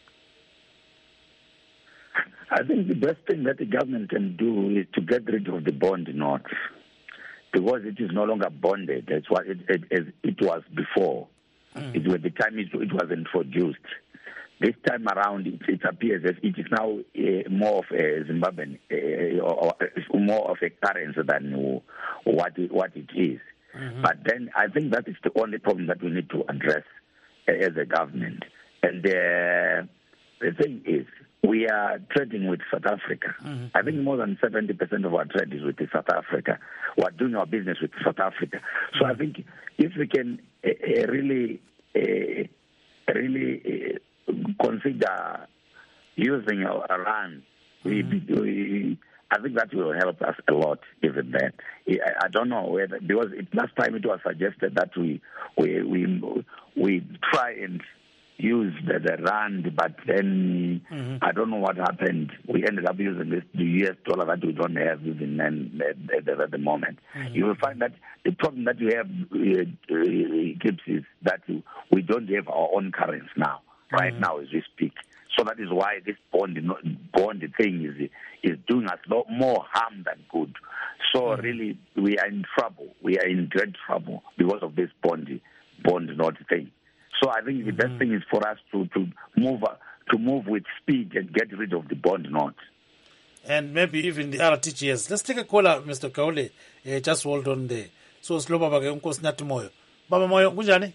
I think the best thing that the government can do is to get rid of the bond notes, because it is no longer bonded as what it, it, as it was before. Mm. It was the time it, it was introduced. This time around, it, it appears as it is now uh, more of a Zimbabwean, uh, or, or more of a currency than what it, what it is. Mm-hmm. But then I think that is the only problem that we need to address uh, as a government. And uh, the thing is, we are trading with South Africa. Mm-hmm. I think more than seventy percent of our trade is with South Africa. We are doing our business with South Africa. So mm-hmm. I think if we can uh, uh, really, uh, really uh, consider using our rand, mm-hmm. we, we, I think that will help us a lot. Even then, I, I don't know whether, because it, last time it was suggested that we we we we try and use the, the rand, but then mm-hmm. I don't know what happened. We ended up using this the U S dollar that we don't have even at the, at the moment. Mm-hmm. You will find that the problem that we have, uh, uh, Gibbs, is that we don't have our own currency now. Right mm-hmm. now as we speak. So that is why this bond bond thing is is doing us lot more harm than good. So mm-hmm. really we are in trouble. We are in great trouble because of this bond bond note thing. So I think mm-hmm. the best thing is for us to, to move to move with speed and get rid of the bond note. And maybe even the R T G S. Let's take a caller, Mister Kaule. Uh, just hold on there. So slow baba ke unkosi nathi moyo. Baba moyo kunjani?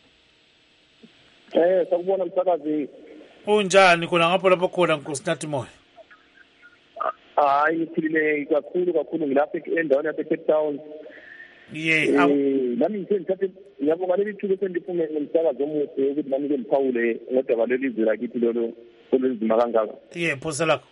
Eh, sakubona msakazi. Unjani khona ngapho lapho khona nkosinathi moyo? Hayi ngiphilile kakhulu kakhulu ngilapha endaweni yase Cape Town. Yeah, eh nami ngithe ngithathe ngiyabonga leli thuba sendiphume ngomsakazi omuhle ukuthi nami ke mphawule ngodaba leli izwe lakithi lolo olunzima kangaka. Yeah, phosa lakho.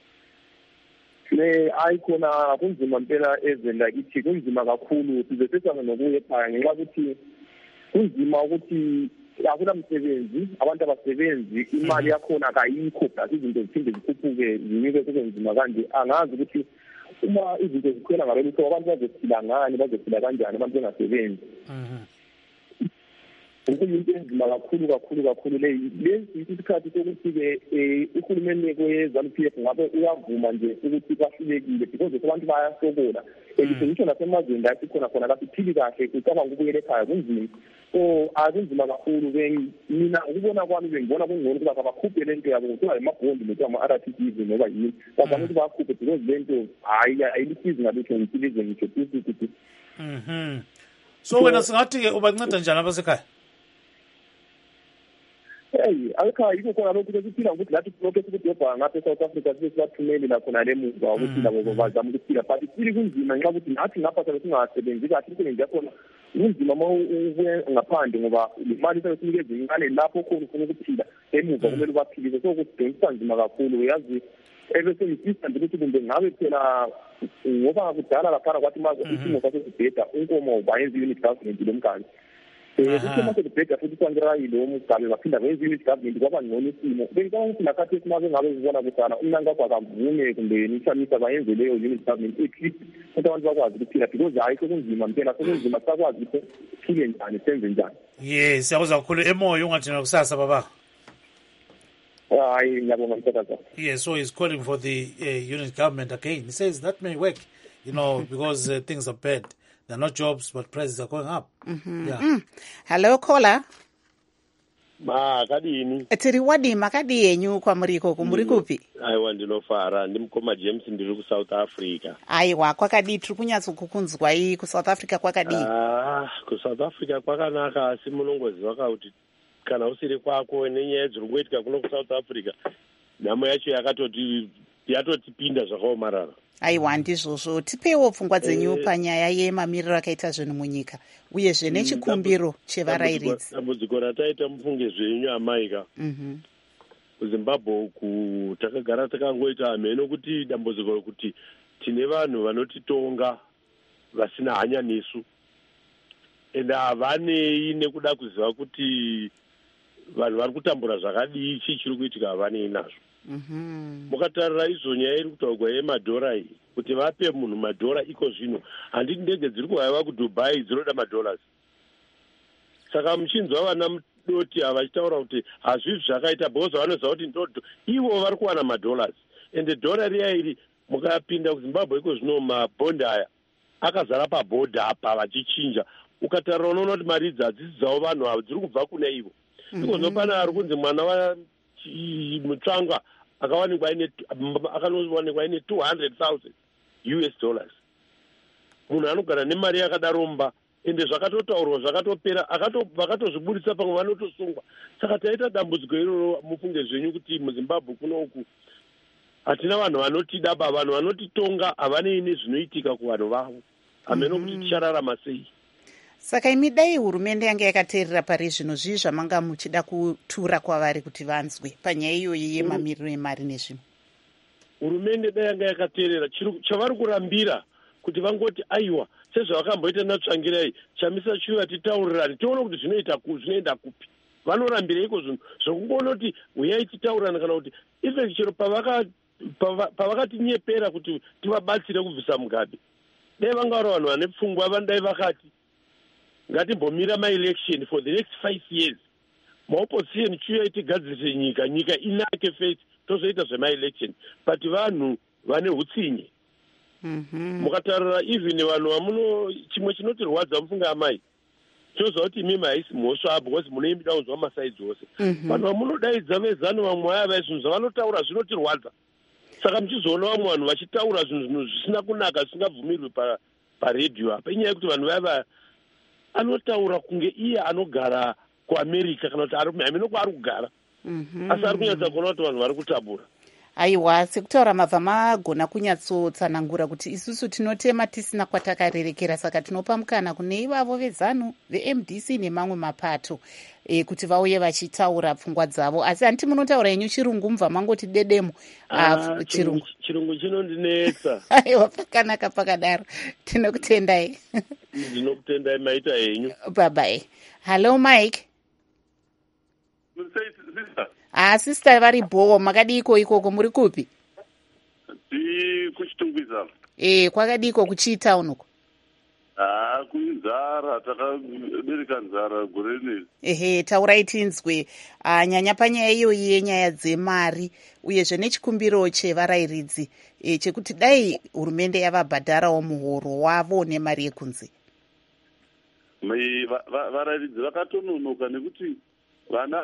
Le ayikhona kunzima impela ezweni lakithi kunzima kakhulu size sesana nokuye ekhaya ngenxa ukuthi kunzima ukuthi akula msebenzi abantu abasebenzi imali yakhona kayikho plus izinto ziphinde zikhuphuke zinyuke kube nzima kanje angazi ukuthi uma izinto zikhwela ngalolu hlobo abantu bazophila ngani bazophila kanjani abantu bengasebenzi. Mhm. Ukuyinto enzima kakhulu kakhulu kakhulu le lesi isikhathi sokuthi ke uhulumeni kwe-ZANU-P F ngabe uyavuma nje ukuthi bahlulekile because abantu bayasokola ngisho nasemazweni la sikhona khona kaphili kahle ucabanga ukubuyela ekhaya kunzima. So akunzima kakhulu ke mina ukubona kwami bengibona kungcono ukuba abakhuphe lento yabo kuthiwa amabhondi noma ama-R T Gs noma yini bazama ukuthi bakhuphe because lento hayi ayilisizi ngalutho ngithize ngitsho ukuthi. Mhm. So wena singathi ke ubanceda njani abasekhaya? Hey, ayikho yiko khona lokho kusiphila ukuthi lathi lokho sikudobha ngapha eSouth Africa sisathumeli la khona lemuva ukuthi labo bazama ukuphila but sili kunzima nxa ukuthi nathi ngapha sabe singasebenzi kahle imisebenzi yakhona kunzima uma ubuye ngaphandle ngoba imali sekunikeza incane lapho khona ufuna ukuphila emuva kumele ubaphilise so kusidonsa nzima kakhulu uyazi ebese ngifisa ukuthi kumbe ngabe phela ngoba kudala laphana kwathi mazo isimo sasezibheda unkomo bayenza unit government lomkani ukuthi mase kubheka futhi kwangirayile umgabe baphinda benze unit government kwaba ngcono isimo bengicabanga ukuthi nakhathi esimabe ngabe zibona kuthana umnanga kwakavume kumbe nithamisa bayenze leyo unit government ethi ukuthi abantu bakwazi ukuphila because hayi sokunzima mpela sokunzima sakwazi ukuthi phile njani senze njani. Yes, siyakuzwa kakhulu emoyo ungathi nakusasa baba. Hayi ngiyabonga mthakaza. Yes, so he's calling for the uh, unit government again. He says that may work, you know, because uh, things are bad. There are not jobs, but prices are going up. Mm-hmm. Yeah. Mm. Hello, caller. Ma kadini. Tiri wadi makadi yenyu kwa muriko kumuri kupi? Aiwa ndinofara ndimukoma James ndiri ku South Africa. Aiwa kwakadi tiri kunyatso kukunzwa iyi ku South Africa kwakadi. Ah, ku South Africa kwakanaka asi munongoziva kuti kana usiri kwako nenyaya dziri kuitika kuno ku South Africa. Nhamo yacho yakatoti yatotipinda zvakaomarara. Aiwa, ndizvozvo. Tipewo pfungwa dzenyu eh, panyaya yemamiriro akaita zvinhu munyika uyezve nechikumbiro chevarairidzi. Dambudziko rataita mufunge zvenyu amaika. Mhm. Zimbabwe uku takagara takangoita hameno kuti dambudziko rokuti tine vanhu vanotitonga vasina hanya nesu, ende havanei nekuda kuziva kuti vanhu vari kutambura zvakadii, chii chiri kuitika havanei nazvo. Mukatarira izvo nyaya iri kutaurwa yemadhora iyi, kuti vape munhu madhora iko zvino, handiti ndege dziri kuhaiwa kuDubai dzinoda madhollars. Saka muchinzwa vana mudoti ava vachitaura kuti hazvizvi zvakaita, because vanoziva kuti ndodo ivo vari kuwana madhollars. Ende dhora riya iri mukapinda kuZimbabwe iko zvino mabhondi aya akazara pabhodha apa vachichinja. Ukatarira unoona kuti mari idzi hadzisi vanhu avo, dziri kubva kune ivo. Iko zvino pana ari kunzi mwana wa mutsvangwa akawanikwa ine akanowanikwa ine two hundred thousand U S dollars. Munhu anogara nemari yakadaromba, ende zvakatotaurwa zvakatopera, vakatozvibudisa pamwe vanotosungwa. Saka taita dambudziko iroro mufunge zvenyu kuti muZimbabwe kuno uku hatina vanhu vanotida ba, vanhu vanotitonga havanei nezvinoitika kuvanhu vavo. Hameno kuti tichararama sei. Saka imi dai hurumende yanga yakateerera pari zvino zvii zvamanga muchida kutura kwavari kuti vanzwe panyaya iyoyi yemamiriro emari nezvimwe? Hurumende dai yanga yakateerera, chavari kurambira kuti vangoti aiwa sezvavakamboita natsvangirai, Chamisa Chiuya titaurirane tione kuti zvinoita ku zvinoenda kupi. Vanorambira iko zvinhu zvokungoona kuti uyai titaurirane, kana kuti even chero pavaka pavakatinyepera kuti tivabatsire kubvisa Mugabe, dai vanga vari vanhu vane pfungwa, vandai vakati ngatimbomira maelection for the next five years, maopposition Chiuya tigadzirise nyika, nyika inake first, tozoita zvemaelection. But vanhu vane hutsinye. Mukatarira even vanhu vamuno, chimwe chinotirwadza mufunga amai, choziva kuti imi haisi mhosva, because munoimbida kunzwa masaidzi ose. Vanhu vamunodaidza vezano vamwe ava zvinhu zvavanotaura zvinotirwadza. Saka muchizoona vamwe vanhu vachitaura zvinhu zvisina kunaka, zvisingabvumirwi paredhiyo apa, inyaya yekuti vanhu vava anotaura kunge iye anogara kuAmerica kana kuti hameno kwaari kugara, asi ari kunyatsa kuona kuti vanhu vari kutabura. Aiwa, sekutaura mabva magona kunyatsotsanangura kuti isusu tinotema tisina kwatakarerekera, saka tinopa mukana kune ivavo vezanu, veM D C nemamwe mapato e, kuti vauye vachitaura pfungwa dzavo. Asi handiti munotaura yenyu chirungu mubva mangoti dedemo. Ah, chirungu chirungu chinondinetsa. Aiwa, pakanaka pakadaro. Tinokutendai. Ndinokutendai maita yenyu. Bye-bye. Hello, Mike. Ah, sister vari bhowo, makadiko ikoko, muri kupi? Ndi kuchitungwiza. Eh, kwakadiko kuchita unuko? Ah, kuinzara, takabereka nzara gore neri. Ehe, taurai tinzwe. Ah, nyanya panyaya iyoyi yenyaya dzemari uyezve nechikumbiro chevarairidzi, eh, chekuti dai hurumende yavabhadharawo muhoro wavo nemari yekunze. Varairidzi vakatononoka nekuti vana.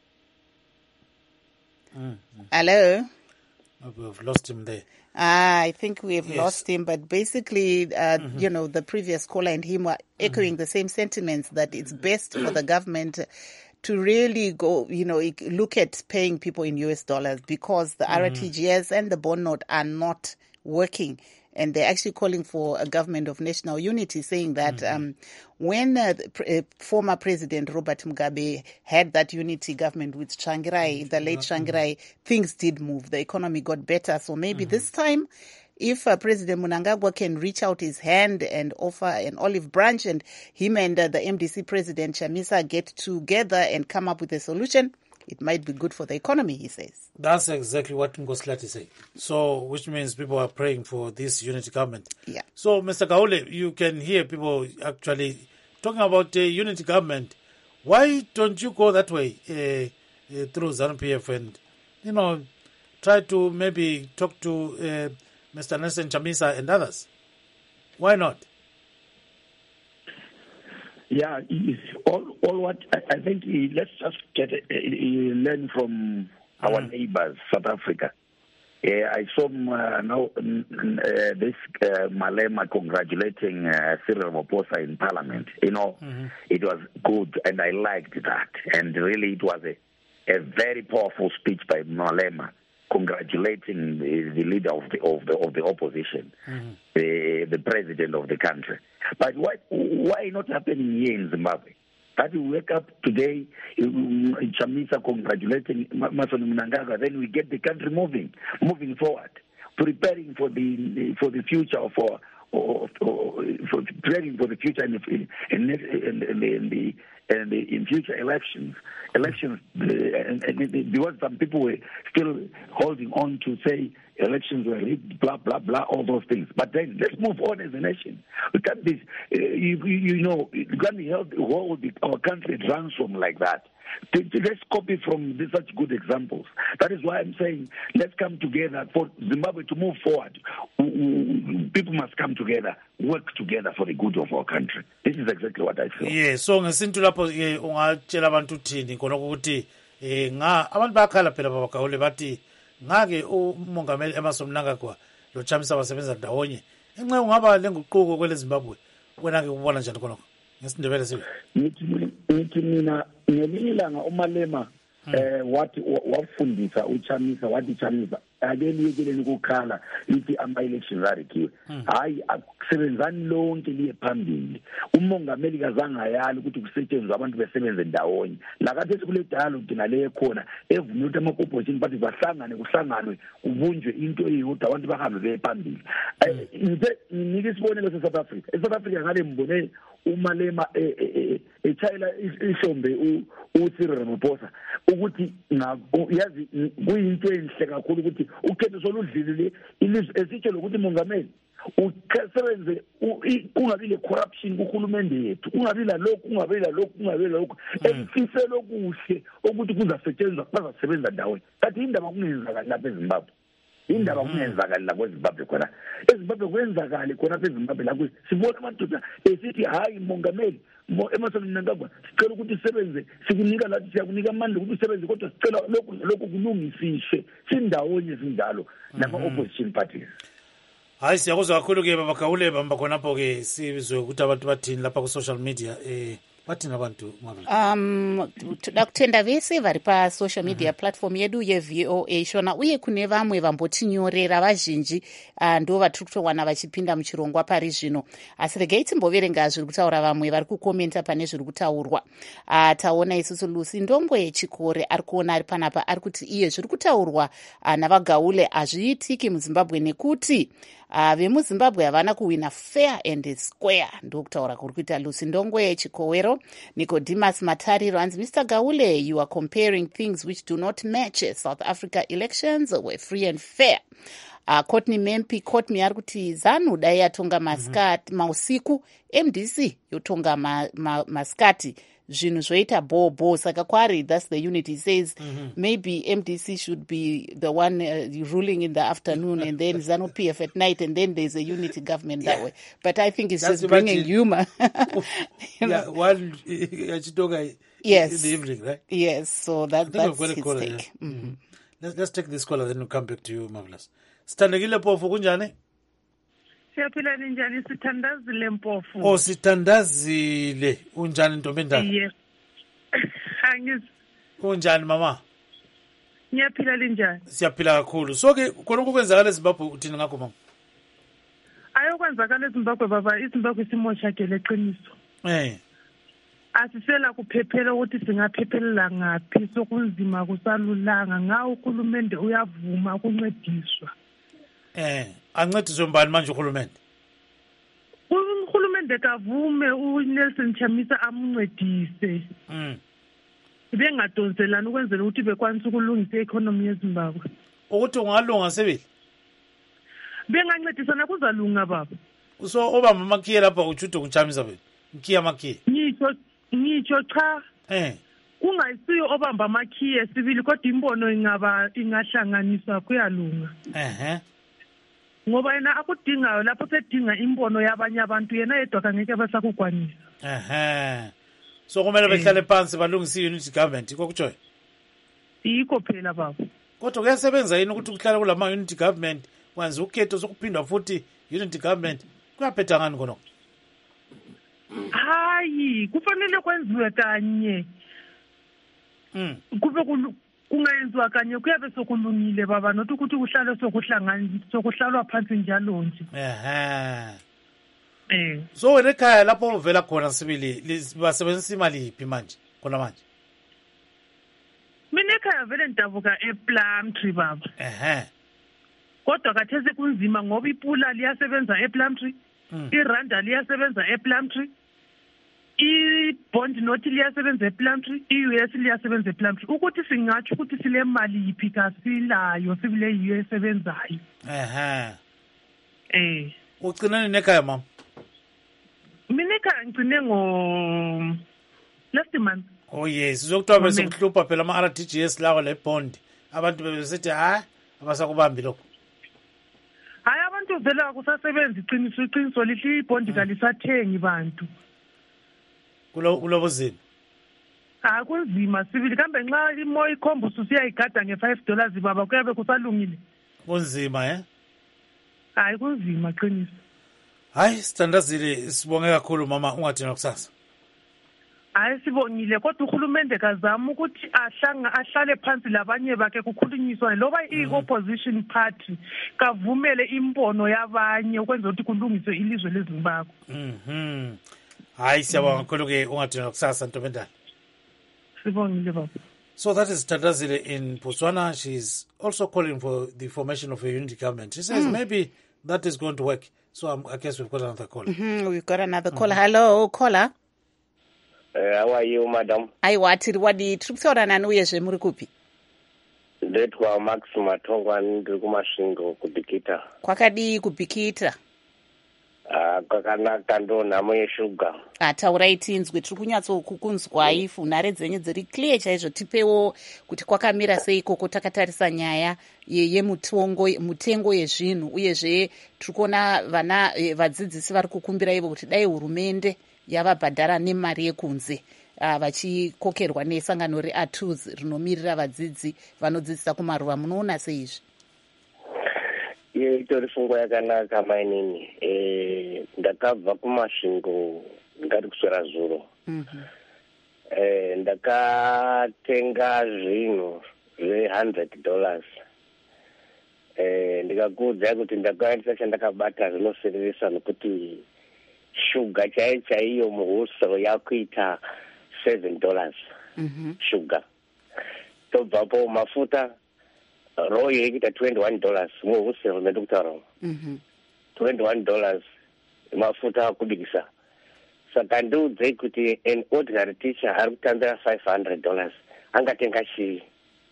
Mm. Hello? We've lost him there. Ah, I think we have Yes. lost him, but basically, uh, mm-hmm. you know, the previous caller and him were echoing mm-hmm. the same sentiments that it's best for the government to really go, you know, look at paying people in U S dollars, because the mm-hmm. R T G S and the bond note are not working. And they're actually calling for a government of national unity, saying that mm-hmm. um, when uh, the, uh, former President Robert Mugabe had that unity government with Tsvangirai, mm-hmm. the late Tsvangirai, mm-hmm. things did move. The economy got better. So maybe mm-hmm. this time, if uh, President Mnangagwa can reach out his hand and offer an olive branch, and him and uh, the M D C President Chamisa get together and come up with a solution, it might be good for the economy, he says. That's exactly what Ngoslati said. So, which means people are praying for this unity government. Yeah. So, Mister Kaule, you can hear people actually talking about a uh, unity government. Why don't you go that way uh, uh, through ZANU-P F and, you know, try to maybe talk to uh, Mister Nelson Chamisa and others? Why not? Yeah, all, all what I, I think, uh, let's just get uh, uh, learn from our mm. neighbors, South Africa. Uh, I saw uh, now uh, this uh, Malema congratulating uh, Cyril Ramaphosa in Parliament. You know, mm-hmm. it was good, and I liked that. And really, it was a, a very powerful speech by Malema. congratulating the, the leader of the of the of the opposition, mm-hmm. the the president of the country. But why why not happening here in Zimbabwe? That we wake up today, Chamisa congratulating Emmerson Mnangagwa, then we get the country moving, moving forward, preparing for the for the future of our, or, or for preparing for the future in the in, in, in, in the and in future elections, elections, uh, and, and because some people were still holding on to say elections were rigged, blah blah blah, all those things. But then let's move on as a nation. We can't be, uh, you, you know, you can't be held hold our country ransom like that. Let's copy from these such good examples. That is why I'm saying let's come together for Zimbabwe to move forward. People must come together, work together for the good of our country. This is exactly what I feel. Yeah, so ngesintu lapho ke ungatshela abantu uthini khona ukuthi eh nga abantu bakhala phela babagawule bathi ngake umongameli Emmerson Mnangagwa lo Chamisa basebenza ndawonye. Enxe ungaba lenguquko kwele Zimbabwe. Wena ke ubona njani khona? Ngesindebele siwe. Ngithi mina ngelinye ilanga uMalema eh wathi wafundisa uChamisa wathi Chamisa akeliyekele ukukhala lithi ama elections arikiwe hayi akusebenzani lonke liye phambili umongameli kazange ayali ukuthi kusetshenzwe abantu besebenze ndawonye lakathi kule dialogue nale khona evuma ukuthi ama opposition parties bahlangane kuhlanganwe kubunjwe into eyodwa abantu bahambe beye phambili nje nike isibonelo se South Africa eSouth Africa ngale mbone uMalema echayela ihlombe uCyril Ramaphosa ukuthi yazi kuyinto enhle kakhulu ukuthi ukhetho soludlile ilizwe esitshe lokuthi mongameli usebenze kungabi le corruption kuhulumende yethu kungabi la lokhu kungabi la lokhu kungabi la lokhu emfise lokuhle ukuthi kuzasetshenzwa bazasebenza ndawonye kanti indaba kungenzakala lapha eZimbabwe indaba kungenzakala la kweZimbabwe khona eZimbabwe kwenzakala khona lapha eZimbabwe la sibona amadoda esithi hayi mongameli Emmerson Mnangagwa sicela ukuthi sisebenze sikunika lathi siyakunika amandla ukuthi usebenze kodwa sicela lokhu lokhu kulungisiswe sindawonye sindalo nama opposition parties. Hayi siyakuzwa kakhulu ke babagawule bamba khonapho ke sizwe ukuthi abantu bathini lapha ku social media eh bathini abantu mabula. Um dakutenda vese vari pa social media mm-hmm. platform yedu ye V O A shona uye kune vamwe vambotinyorera vazhinji uh, ndo vatiri kutowana vachipinda muchirongwa pari zvino asi regai timboverenga zviri kutaura vamwe vari kukomenta pane zviri kutaurwa uh, taona isusu Lucy Ndongwe yechikore ari kuona ari panapa ari kuti iye zviri kutaurwa uh, navagaule hazviitiki muZimbabwe nekuti Uh, vemuZimbabwe havana kuwina fair and square ndokutaura kuri kuita Lucy Ndongwe Chikowero. Nicodemus Matariro anzi Mister Gaule, you are comparing things which do not match. South Africa elections were free and fair. Uh, Courtney Mempi Courtney ari kuti ZANU dai yatonga maskati mm-hmm. mausiku M D C yotonga ma, ma, maskati zvinhu zvoita bobo saka kwari that's the unit. He says mm-hmm. maybe M D C should be the one uh, ruling in the afternoon and then ZANU P F at night and then there's a unity government yeah. that way, but I think it's that's just bringing humor. You know? Yeah, one uh, yes in the evening, right? Yes, so that that's his take. Yeah. Mm-hmm. let's, let's take this caller then we'll come back to you. Marvelous. Standekile Mpofu kunjani? Siyaphila njani sithandazile Mpofu? Oh sithandazile unjani ntombi ndaba? Yes. Angiz kunjani mama? Ngiyaphila njani? Siyaphila kakhulu. So ke khona ukwenzakala eZimbabwe uthini ngakho mama? Ayokwenzakala eZimbabwe baba, iZimbabwe simoshakele eqiniso. Eh. Asisela kuphephela ukuthi singaphephelela ngaphi sokunzima kusalulanga nga uhulumende uyavuma ukuncediswa. Eh, ancediswe mbani manje uhulumende? Uhulumende kavume uNelson Chamisa amncedise. Mm. Bengadonselana ukwenzela ukuthi bekwanisa ukulungisa economy yeZimbabwe. Ukuthi ungalunga sebili? Bengancedisana kuzalunga baba. So obama makhiye lapha uJudo kuChamisa beni. Mkhiya makhiye. Ngitsho ngitsho cha. Eh. Kungayisiyo obamba makhiye sibili kodwa imbono ingaba ingahlanganiswa kuyalunga. Ehhe. Ngoba yena akudingayo lapho sedinga imbono yabanye abantu yena yedwa kangeke basakugwanisa. Ehhe. So kumele behlale phansi balungise unity government kokujoy. Yikho phela baba. Kodwa kuyasebenza yini ukuthi kuhlala kulama unity government kwanza ukhetho sokuphindwa futhi unity government kuyaphetha ngani khona? Hayi kufanele kwenziwe kanye. Mm. Kube kungayenziwa kanye kuyabe sokulungile baba not ukuthi kuhlale sokuhlangana sokuhlalwa phansi njalo nje. Ehe. Eh. So wena ekhaya lapho uvela khona sibili basebenzisa imali iphi manje khona manje? Mina ekhaya vele ndavuka ePlumtree baba. Ehe. Kodwa kathesi kunzima ngoba ipula liyasebenza ePlumtree, iRanda liyasebenza ePlumtree, i-bond note liyasebenza ePlumtree, i-U S liyasebenza ePlumtree. Ukuthi singatsho ukuthi sile mali iphi kasilayo sibile yiyo esebenzayo. Ehe. Eh. Ugcinani nekhaya mama? Mina ekhaya ngicine ngo last month. Oh yes, sizokuthiwa bese kuhlupha phela ama-R T G S lawo le bond. Abantu bebesithi hayi abasakubambi lokho. Hayi abantu vele akusasebenzi iqiniso iqiniso lihle ibond kalisathengi bantu. Kulo kulo buzini. Ah kunzima sibili kambe nxa imoya ikhomba usiyayigada nge-five dollars baba kuyabe kusalungile. Kunzima eh? Hayi kunzima qiniso. Hayi sithandazile sibonge kakhulu mama ungathina kusasa. Hayi sibongile kodwa uhulumende kazama ukuthi ahlanga ahlale phansi labanye bakhe kukhulunyiswa loba i-opposition party kavumele imbono yabanye ukwenza ukuthi kulungiswe ilizwe leZimbabwe. Mhm. Hayi siyabonga kakhulu ke ungathina kusasa Ntobendala. Sibongile baba. So that is Tandazile in Botswana. She's also calling for the formation of a unity government. She says mm. maybe that is going to work. So um, I guess we've got another caller. Mm-hmm. We've got another caller. Mm-hmm. Hello, caller. Uh, how are you, madam? Aiwa, tiri wadi trikutaura nani uyezve muri kupi? Ndetwa Max Matongwa ndiri kumasvingo kubikita. Kwakadii kubikita? Ah, kwakanaka ndo nhamo yeshuga. Ah, taurai tinzwe tiri kunyatsokunzwai funhare dzenyu dziri clear chaizvo tipewo kuti kwakamira sei ikoko takatarisa nyaya yemutongo mutengo yezvinhu uyezve tiri kuona vana vadzidzisi vari kukumbira ivo kuti dai hurumende yavabhadhara nemari yekunze uh, vachikokerwa nesangano reATUS rinomirira vadzidzi vanodzidzisa kumaruva. Munoona seizvi? Iyo itori fungo yakanaka mainini. Eh, ndakabva kumasvingo ngati kuswera zuro. Mm-hmm. Eh, ndakatenga zvinhu zve hundred dollars. Eh, ndikakuudzai kuti ndakaendesa chandakabata zvinosereresa nokuti shuga chaiyo chaiyo muhusiro yakuita seven dollars. Mm-hmm. Shuga tobvapo mafuta royo ikuita twenty one dollars muhusiro mendikutaura. Mm-hmm. twenty one dollars mafuta akubikisa. Saka ndiudzei kuti an ordinary teacher ari kutambira five hundred dollars angatenga chii?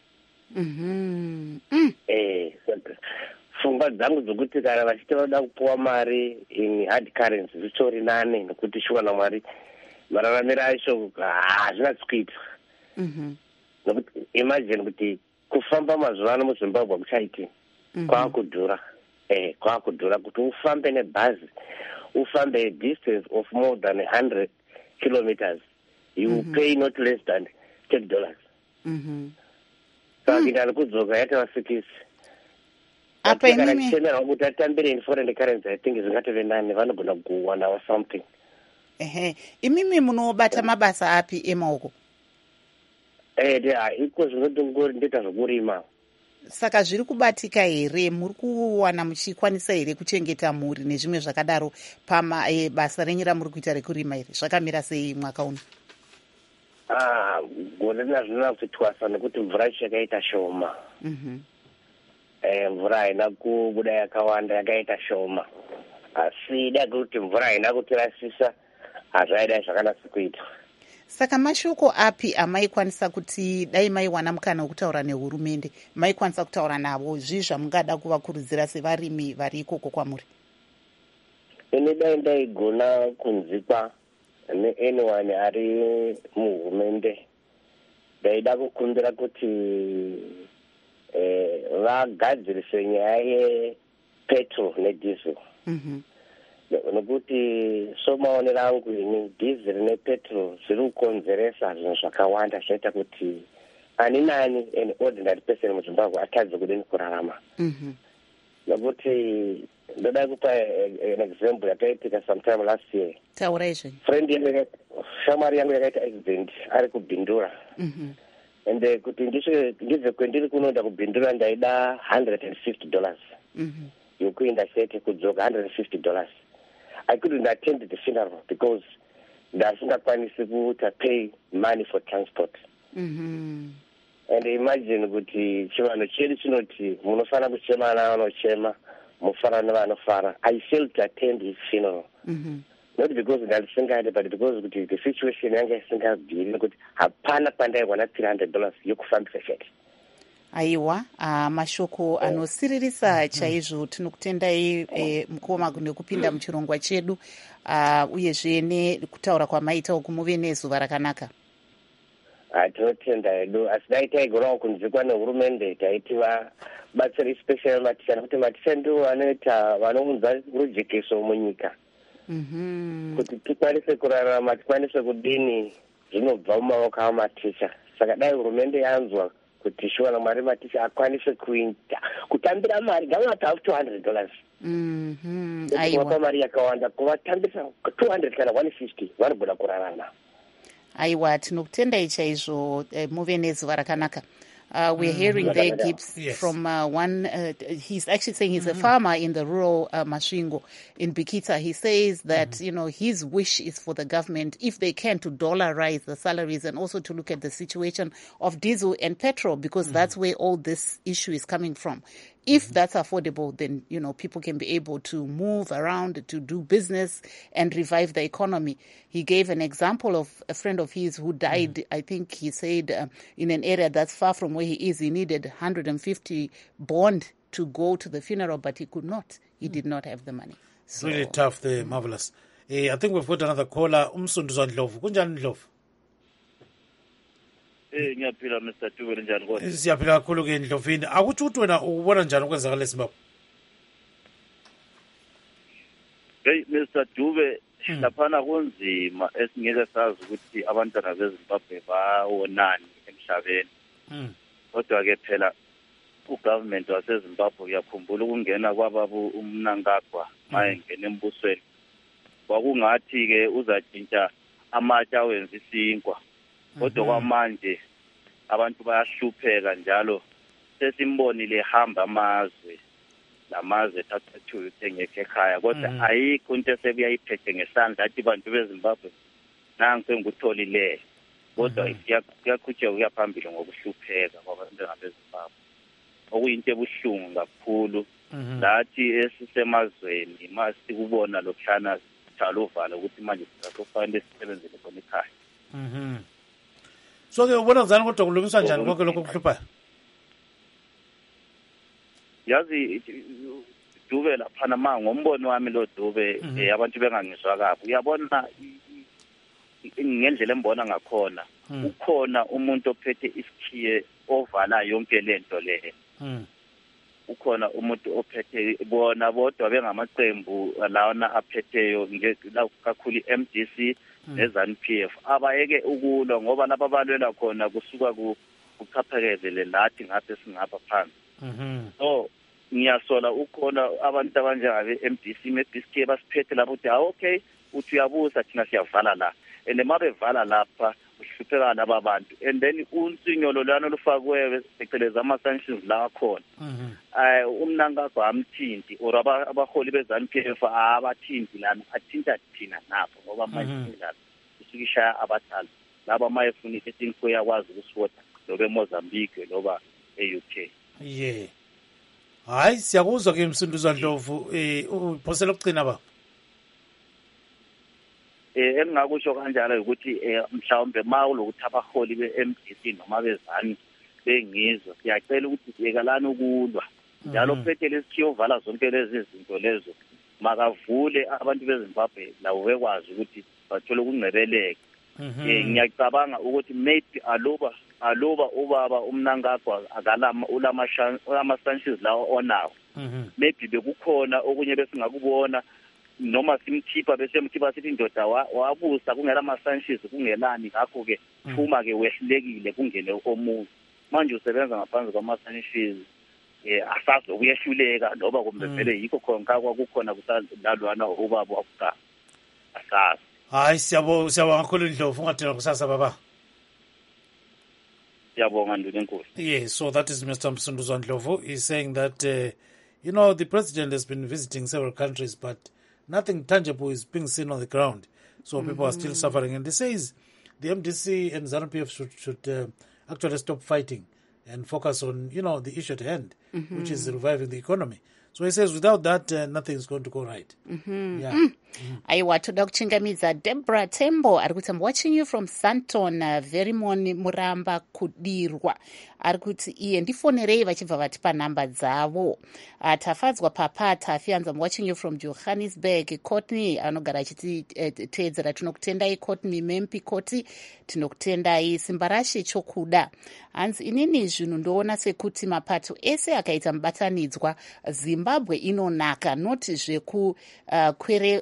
Mm-hmm. Mm. Eh, pfungwa dzangu dzokuti kana vachiti vanoda kupuwa mari in hard currency zvitori nane nokuti shuwa namwari mararamiro acho hazvina tsikuita. Mm-hmm. Nokuti imagine kuti kufamba mazuva ano muZimbabwe kuchaiti mm-hmm. kwakudhura. Eh, kwakudhura kuti ufambe nebhazi ufambe a distance of more than one hundred kilometers you mm-hmm. pay not less than ten dollars. Mhm. Saka mm. ndari kudzoka yatava sikisi. Apa imimi chemera kuti atambire in foreign currency I think zvingatove nane vanogona kuwana or something. Ehe, imimi munobata mabasa api emaoko? Eh, dia iko zvinoti ngori ndita zvokurima. Saka zviri kubatika here, muri kuwana muchikwanisa here kuchengeta mhuri nezvimwe zvakadaro pama e, basa renyu ramuri kuita rekurima here? Zvakamira sei mwaka uno? Ah, gore nazvina kutwasa nekuti mvura yakaita shoma. Mhm. Eh, mvura haina kubuda yakawanda yakaita shoma. Asi da kuti mvura haina kutirasisa hazvaida zvakanasa kuita. Saka mashoko api amaikwanisa kuti dai maiwana mukana wekutaura nehurumende maikwanisa kutaura navo zvii zvamungada kuvakurudzira sevarimi vari ikoko kwamuri? Ini dai ndaigona kunzikwa ne-anyone ari muhurumende ndaida kukumbira kuti eh, vagadzirise nyaya yepetrol nediesel. Mhm. Nokuti somaonero angu ini diesel nepetrol zviri kukonzeresa zvinhu zvakawanda zvinoita kuti ani nani an ordinary person muZimbabwe atadze kudini kurarama. Mhm. Nokuti ndoda kupa an example yakaitika sometime last year. Taura izvo. Friend yangu shamari yangu yakaita accident ari kubhindura. Mhm. and uh, kuti ndiswe ndibve kwendiri kunoda kubhindura ndaida one hundred fifty dollars Mhm. yokuenda chete kudzoka one hundred fifty dollars. I couldn't attend the funeral because ndasingakwanisi kuti pay money for transport. Mhm. And imagine kuti chivano chedu chinoti munofana kuchema navanochema mufara nevanofara. I failed to attend his funeral. Mhm. Not because ndalisingaende, but because kuti the situation yanga isingabviri kuti hapana pandaiwana three hundred dollars yokufambisa chete. Aiwa, uh, mashoko anosiririsa chaizvo. Tinokutendai eh, mukoma nekupinda muchirongwa chedu uh, uyezve nekutaura kwamaita kumuve nezuva rakanaka. Tinotenda hedu asi dai taigonawo kunzikwa nehurumende taiti vabatsiri special maticha nekuti maticha ndiwo vanoita vanounza rujekeso munyika. Mhm. Kuti tikwanise kurarama tikwanise kudini zvinobva mumaoko amaticha. Saka dai hurumende yanzwa kuti shona mari maticha akwanise kuita kutambira mari gamata two hundred dollars. Mhm. Aiwa. Kupa mari yakawanda kuvatambisa two hundred kana one fifty vanogona kurarama. Aiwa, tinokutendai chaizvo eh, muve nezuva rakanaka. Uh, we're mm. hearing there, Gibbs, yes. from uh, one, uh, he's actually saying he's mm-hmm. a farmer in the rural uh, Masvingo in Bikita. He says that, mm-hmm. you know, his wish is for the government, if they can, to dollarize the salaries and also to look at the situation of diesel and petrol, because mm-hmm. that's where all this issue is coming from. If mm-hmm. that's affordable, then, you know, people can be able to move around, to do business and revive the economy. He gave an example of a friend of his who died, mm-hmm. I think he said, uh, in an area that's far from where he is. He needed one hundred fifty bond to go to the funeral, but he could not. He mm-hmm. did not have the money. So, really tough there, mm-hmm. Marvelous. Uh, I think we've got another caller. Umsunduzwa Ndlovu. Kunjani Ndlovu? Eh ngiyaphila Mister Dube njani kodwa? Siyaphila kakhulu ke Ndlovini. Akuthi uthi wena ubona njani okwenzakala eZimbabwe? Hey Mister Dube, laphana kunzima esingeke sazi ukuthi abantwana beZimbabwe bawonani emhlabeni. Mm. Kodwa ke phela ugovernment waseZimbabwe uyakhumbula ukungena kwababu uMnangagwa mayengena embusweni. Kwakungathi ke uzatshintsha amatsha wenza isinkwa. Kodwa kwamanje abantu bayahlupheka njalo sesimbonile hamba amazwe lamazwe thathathu uthengeke ekhaya kodwa ayikho into esekuyayiphethe ngesandla athi bantu beZimbabwe nanku engutholile kodwa kuyaqhutsheka kuyaphambili ngokuhlupheka kwabantu beZimbabwe okuyinto ebuhlungu kakhulu lathi esisemazweni masikubona lokuhlana thalovalo ukuthi manje sizofanele sisebenzele khona ekhaya. Mhm. So ke ubona ngizani kodwa kulungiswa njani konke lokho kuhluphayo? Yazi Dube laphana ma ngombono wami lo Dube abantu bengangiswa kabi. Uyabona ngendlela embona ngakhona ukhona umuntu ophethe isikhiye ovala yonke lento le. Ukhona umuntu ophethe bona bodwa bengamaqembu lawana aphetheyo kakhulu M D C neZANU P F abayeke ukulwa ngoba laba balwela khona kusuka kuchaphakezele lathi ngathi singapha phansi. Mhm. So ngiyasola ukhona abantu abanjengabe M D C me-B S K basiphethe lapho uthi ah okay uthi uyabuza thina siyavala la and mabevala lapha uhlupheka laba bantu and then unsinyolo lwana lufakwe eceleza ama sanctions la khona. Mhm. Eh uMnangagwa amthinti or abaholi beZANU P F abathinti lana athinta thina napho ngoba manje la usikishaya abadala laba mayefuna isinko yakwazi ukuswota lobe eMozambique loba eU K. Yeah. Hayi siyakuzwa ke Msunduzwa Ndlovu eh uphosela ukucina ba. Eh engingakusho kanjalo ukuthi mhlawumbe mawulokuthi abaholi beM D C noma beZANU bengizwa siyacela ukuthi siyekalana ukulwa njalo phethe lesikhiyo vala zonke lezi izinto lezo makavule abantu beZimbabwe lawo bekwazi ukuthi bathole ukungcebeleka. Eh ngiyacabanga ukuthi maybe aloba aloba ubaba uMnangagwa akalama ulama ulama sanctions lawo onawo. Maybe bekukhona okunye besingakubona noma simkhipha bese mkhipha sithi indoda wabusa kungela ama sanctions kungelani ngakho ke phuma ke wehlulekile kungene omuntu manje usebenza ngaphansi kwama sanctions eh asazi ukuyehluleka loba kumbe vele yikho khonka kwakukhona kusalalwana ubaba wakuqala asazi. Hayi siyabo siyabonga kakhulu Ndlovu ungathina kusasa baba. Siyabonga Ndunankulu. Yes, so that is Mister Msunduzwa Ndlovu. He's saying that, uh, you know, the president has been visiting several countries, but nothing tangible is being seen on the ground. So mm-hmm. people are still suffering. And he says the M D C and ZANU P F should, should uh, actually stop fighting and focus on, you know, the issue at hand, mm-hmm. which is reviving the economy. So he says without that, uh, nothing is going to go right. Mm-hmm. Yeah. Mm. Mm. Aiwa, toda kuchingamidza Deborah Tembo ari kuti I'm watching you from Santon, uh, Verimon Muramba Kudirwa. Ari kuti iye ndifonerei vachibva vatipa namba dzavo. Uh, tafadzwa papa tafianza I'm watching you from Johannesburg. Courtney anogara achiti uh, teedzera tinokutendai Courtney Mempi Koti tinokutendai simba rashe chokuda. Hanzi inini zvinhu ndoona sekuti mapato ese akaita mubatanidzwa Zimbabwe inonaka noti zveku uh, kwere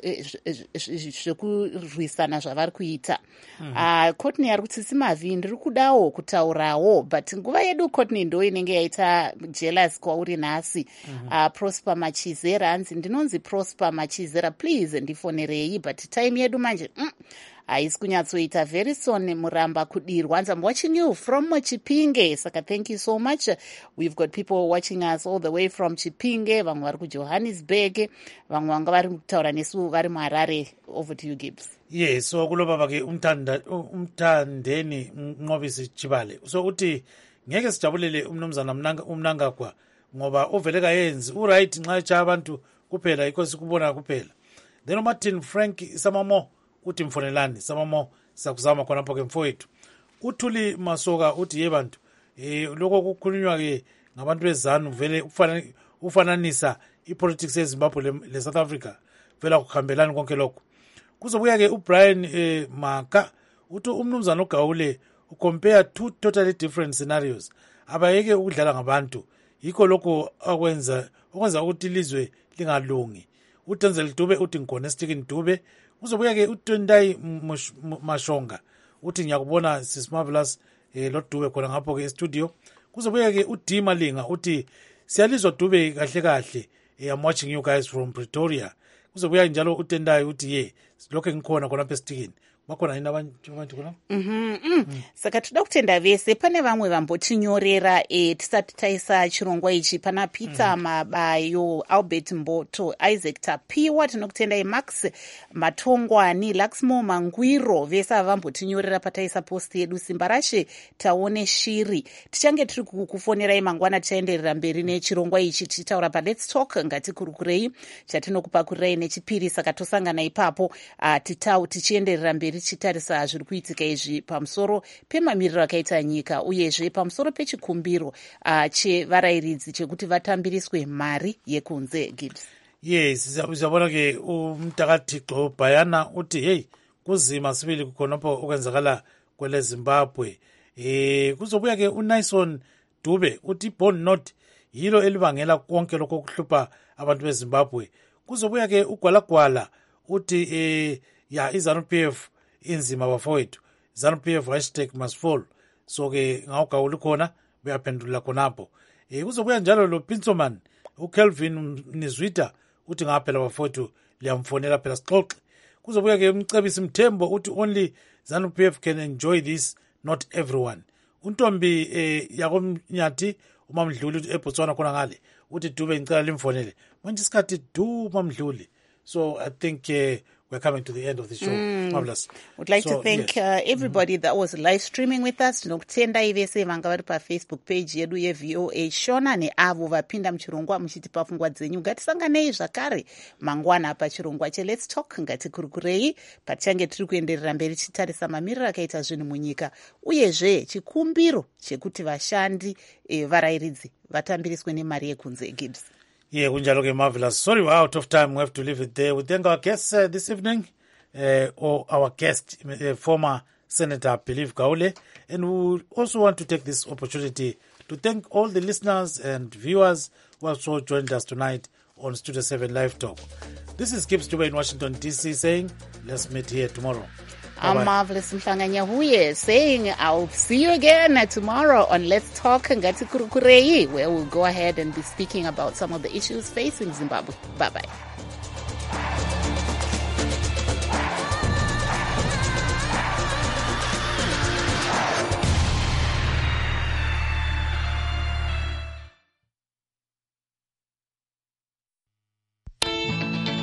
zvekurwisana zvavari kuita. Mm-hmm. Uh, Courtney ari kuti simavi ndiri kudawo kutaurawo but nguva yedu Courtney ndo inenge yaita jealous kwauri nhasi. Mm-hmm. uh, Prosper Machizera hanzi ndinonzi Prosper Machizera please ndifonerei but time yedu manje mm, haisi kunyatsoita. Verison Muramba Kudirwa, I'm watching you from Chipinge. Saka, thank you so much. We've got people watching us all the way from Chipinge, vamwe vari kuJohannesburg, vamwe vanga vari kutaura nesu vari muHarare. Over to you, Gibbs. Yes, so kulobaba ke umthanda umthandeni Nqobisi Chibale. So uthi ngeke sijabulele umnomzana umnanga umnangagwa ngoba ovele kayenzi u right nxa cha abantu kuphela because kubona kuphela. Then Martin Frank Samamo uthi mfonelani Samamo sakuzama khona pho ke mfowethu. Uthuli Masoka uthi yebantu eh lokho kukhulunywa ke ngabantu bezanu vele ufana ufananisa ipolitics eZimbabwe le South Africa vela kukhambelana konke lokho. Kuzobuya ke uBrian eh, Maka uthi umnumzana uGawule ucompare two totally different scenarios. Abayeke ukudlala ngabantu. Yikho lokho akwenza okwenza ukuthi ilizwe lingalungi. uTenzel Dube uthi ngone Stick Dube. Kuzobuya ke uTendai Mashonga uthi ngiyakubona sis Marvelous eh lo Dube khona ngapho ke studio. Kuzobuya ke uDima Linga uthi siyalizwa Dube kahle kahle. I'm watching you guys from Pretoria. Kuzobuya njalo uTendai uthi ye lokho ngikhona khona phe Stick. Makona ina abantu abantu khona. Mhm. Mm. Saka toda kutenda vese pane vamwe vambotinyorera eh tisati taisa chirongwa ichi pana Peter mm. Mabayo, Albert Mboto, Isaac Tapiwa tinokutenda Max Matongwani, Laxmo Mangwiro vese vambotinyorera pataisa post yedu simba rashe taone shiri. Tichange tiri kukufonera imangwana tichaenderera mberi nechirongwa ichi tichitaura pa Let's Talk ngati kurukurei chatinokupakurai nechipiri saka tosangana ipapo uh, titau tichienderera mberi richitarisa zviri kuitika izvi pamusoro pemamiriro akaita nyika uyezve pamusoro pechikumbiro uh, chevarairidzi chekuti vatambiriswe mari yekunze. Gibbs. Yes, sizabona ke umtakathixo Bayana uthi hey kuzima sibili kukhonapho okwenzakala kwele Zimbabwe. Eh kuzobuya ke uNison Dube uthi born not yilo elibangela konke lokho kuhlupha abantu beZimbabwe. Kuzobuya ke uGwalagwala uthi eh ya iZANU P F inzima bafowethu. ZANU P F hashtag must fall. So ke ngawugawuli khona buyaphendula khonapho. Eh kuzobuya njalo lo Pinsoman uKelvin Nizwita uthi ngaphela bafowethu liyamfonela phela sixoxe. Kuzobuya ke umcebisi Mthembo uthi only ZANU P F can enjoy this, not everyone. Untombi eh yakomnyathi uMamdluli uthi eBotswana khona ngale uthi Dube ngicela limfonele. Manje isikhathi du Mamdluli. So I think uh, we're coming to the end of the show. Mm. Marvelous. Would like so, to thank yes. uh, everybody mm. that was live streaming with us. Tinokutenda ivese vanga vari pa Facebook page yedu ye V O A Shona neavo vapinda muchirongwa muchiti pafungwa dzenyu. Ngatisanganei zvakare mangwana apa chirongwa che Let's Talk ngatikurukurei patichange tiri kuenderera mberi tichitarisa mamiriro akaita zvinhu munyika uyezve chikumbiro chekuti vashandi eh, varairidzi vatambiriswe nemari yekunze. Gibbs. Yeah, kunjalo ke Marvelous. Sorry, we're out of time. We have to leave it there. We thank our guests uh, this evening, uh, or our guest, uh, former Senator Believe Gaule. And we also want to take this opportunity to thank all the listeners and viewers who also joined us tonight on Studio seven Live Talk. This is Gibbs Dube in Washington, D C saying, let's meet here tomorrow. I'm Marvelous Mhlanganyahuye saying I'll see you again tomorrow on Let's Talk Ngati Kurukurei, where we'll go ahead and be speaking about some of the issues facing Zimbabwe. Bye-bye.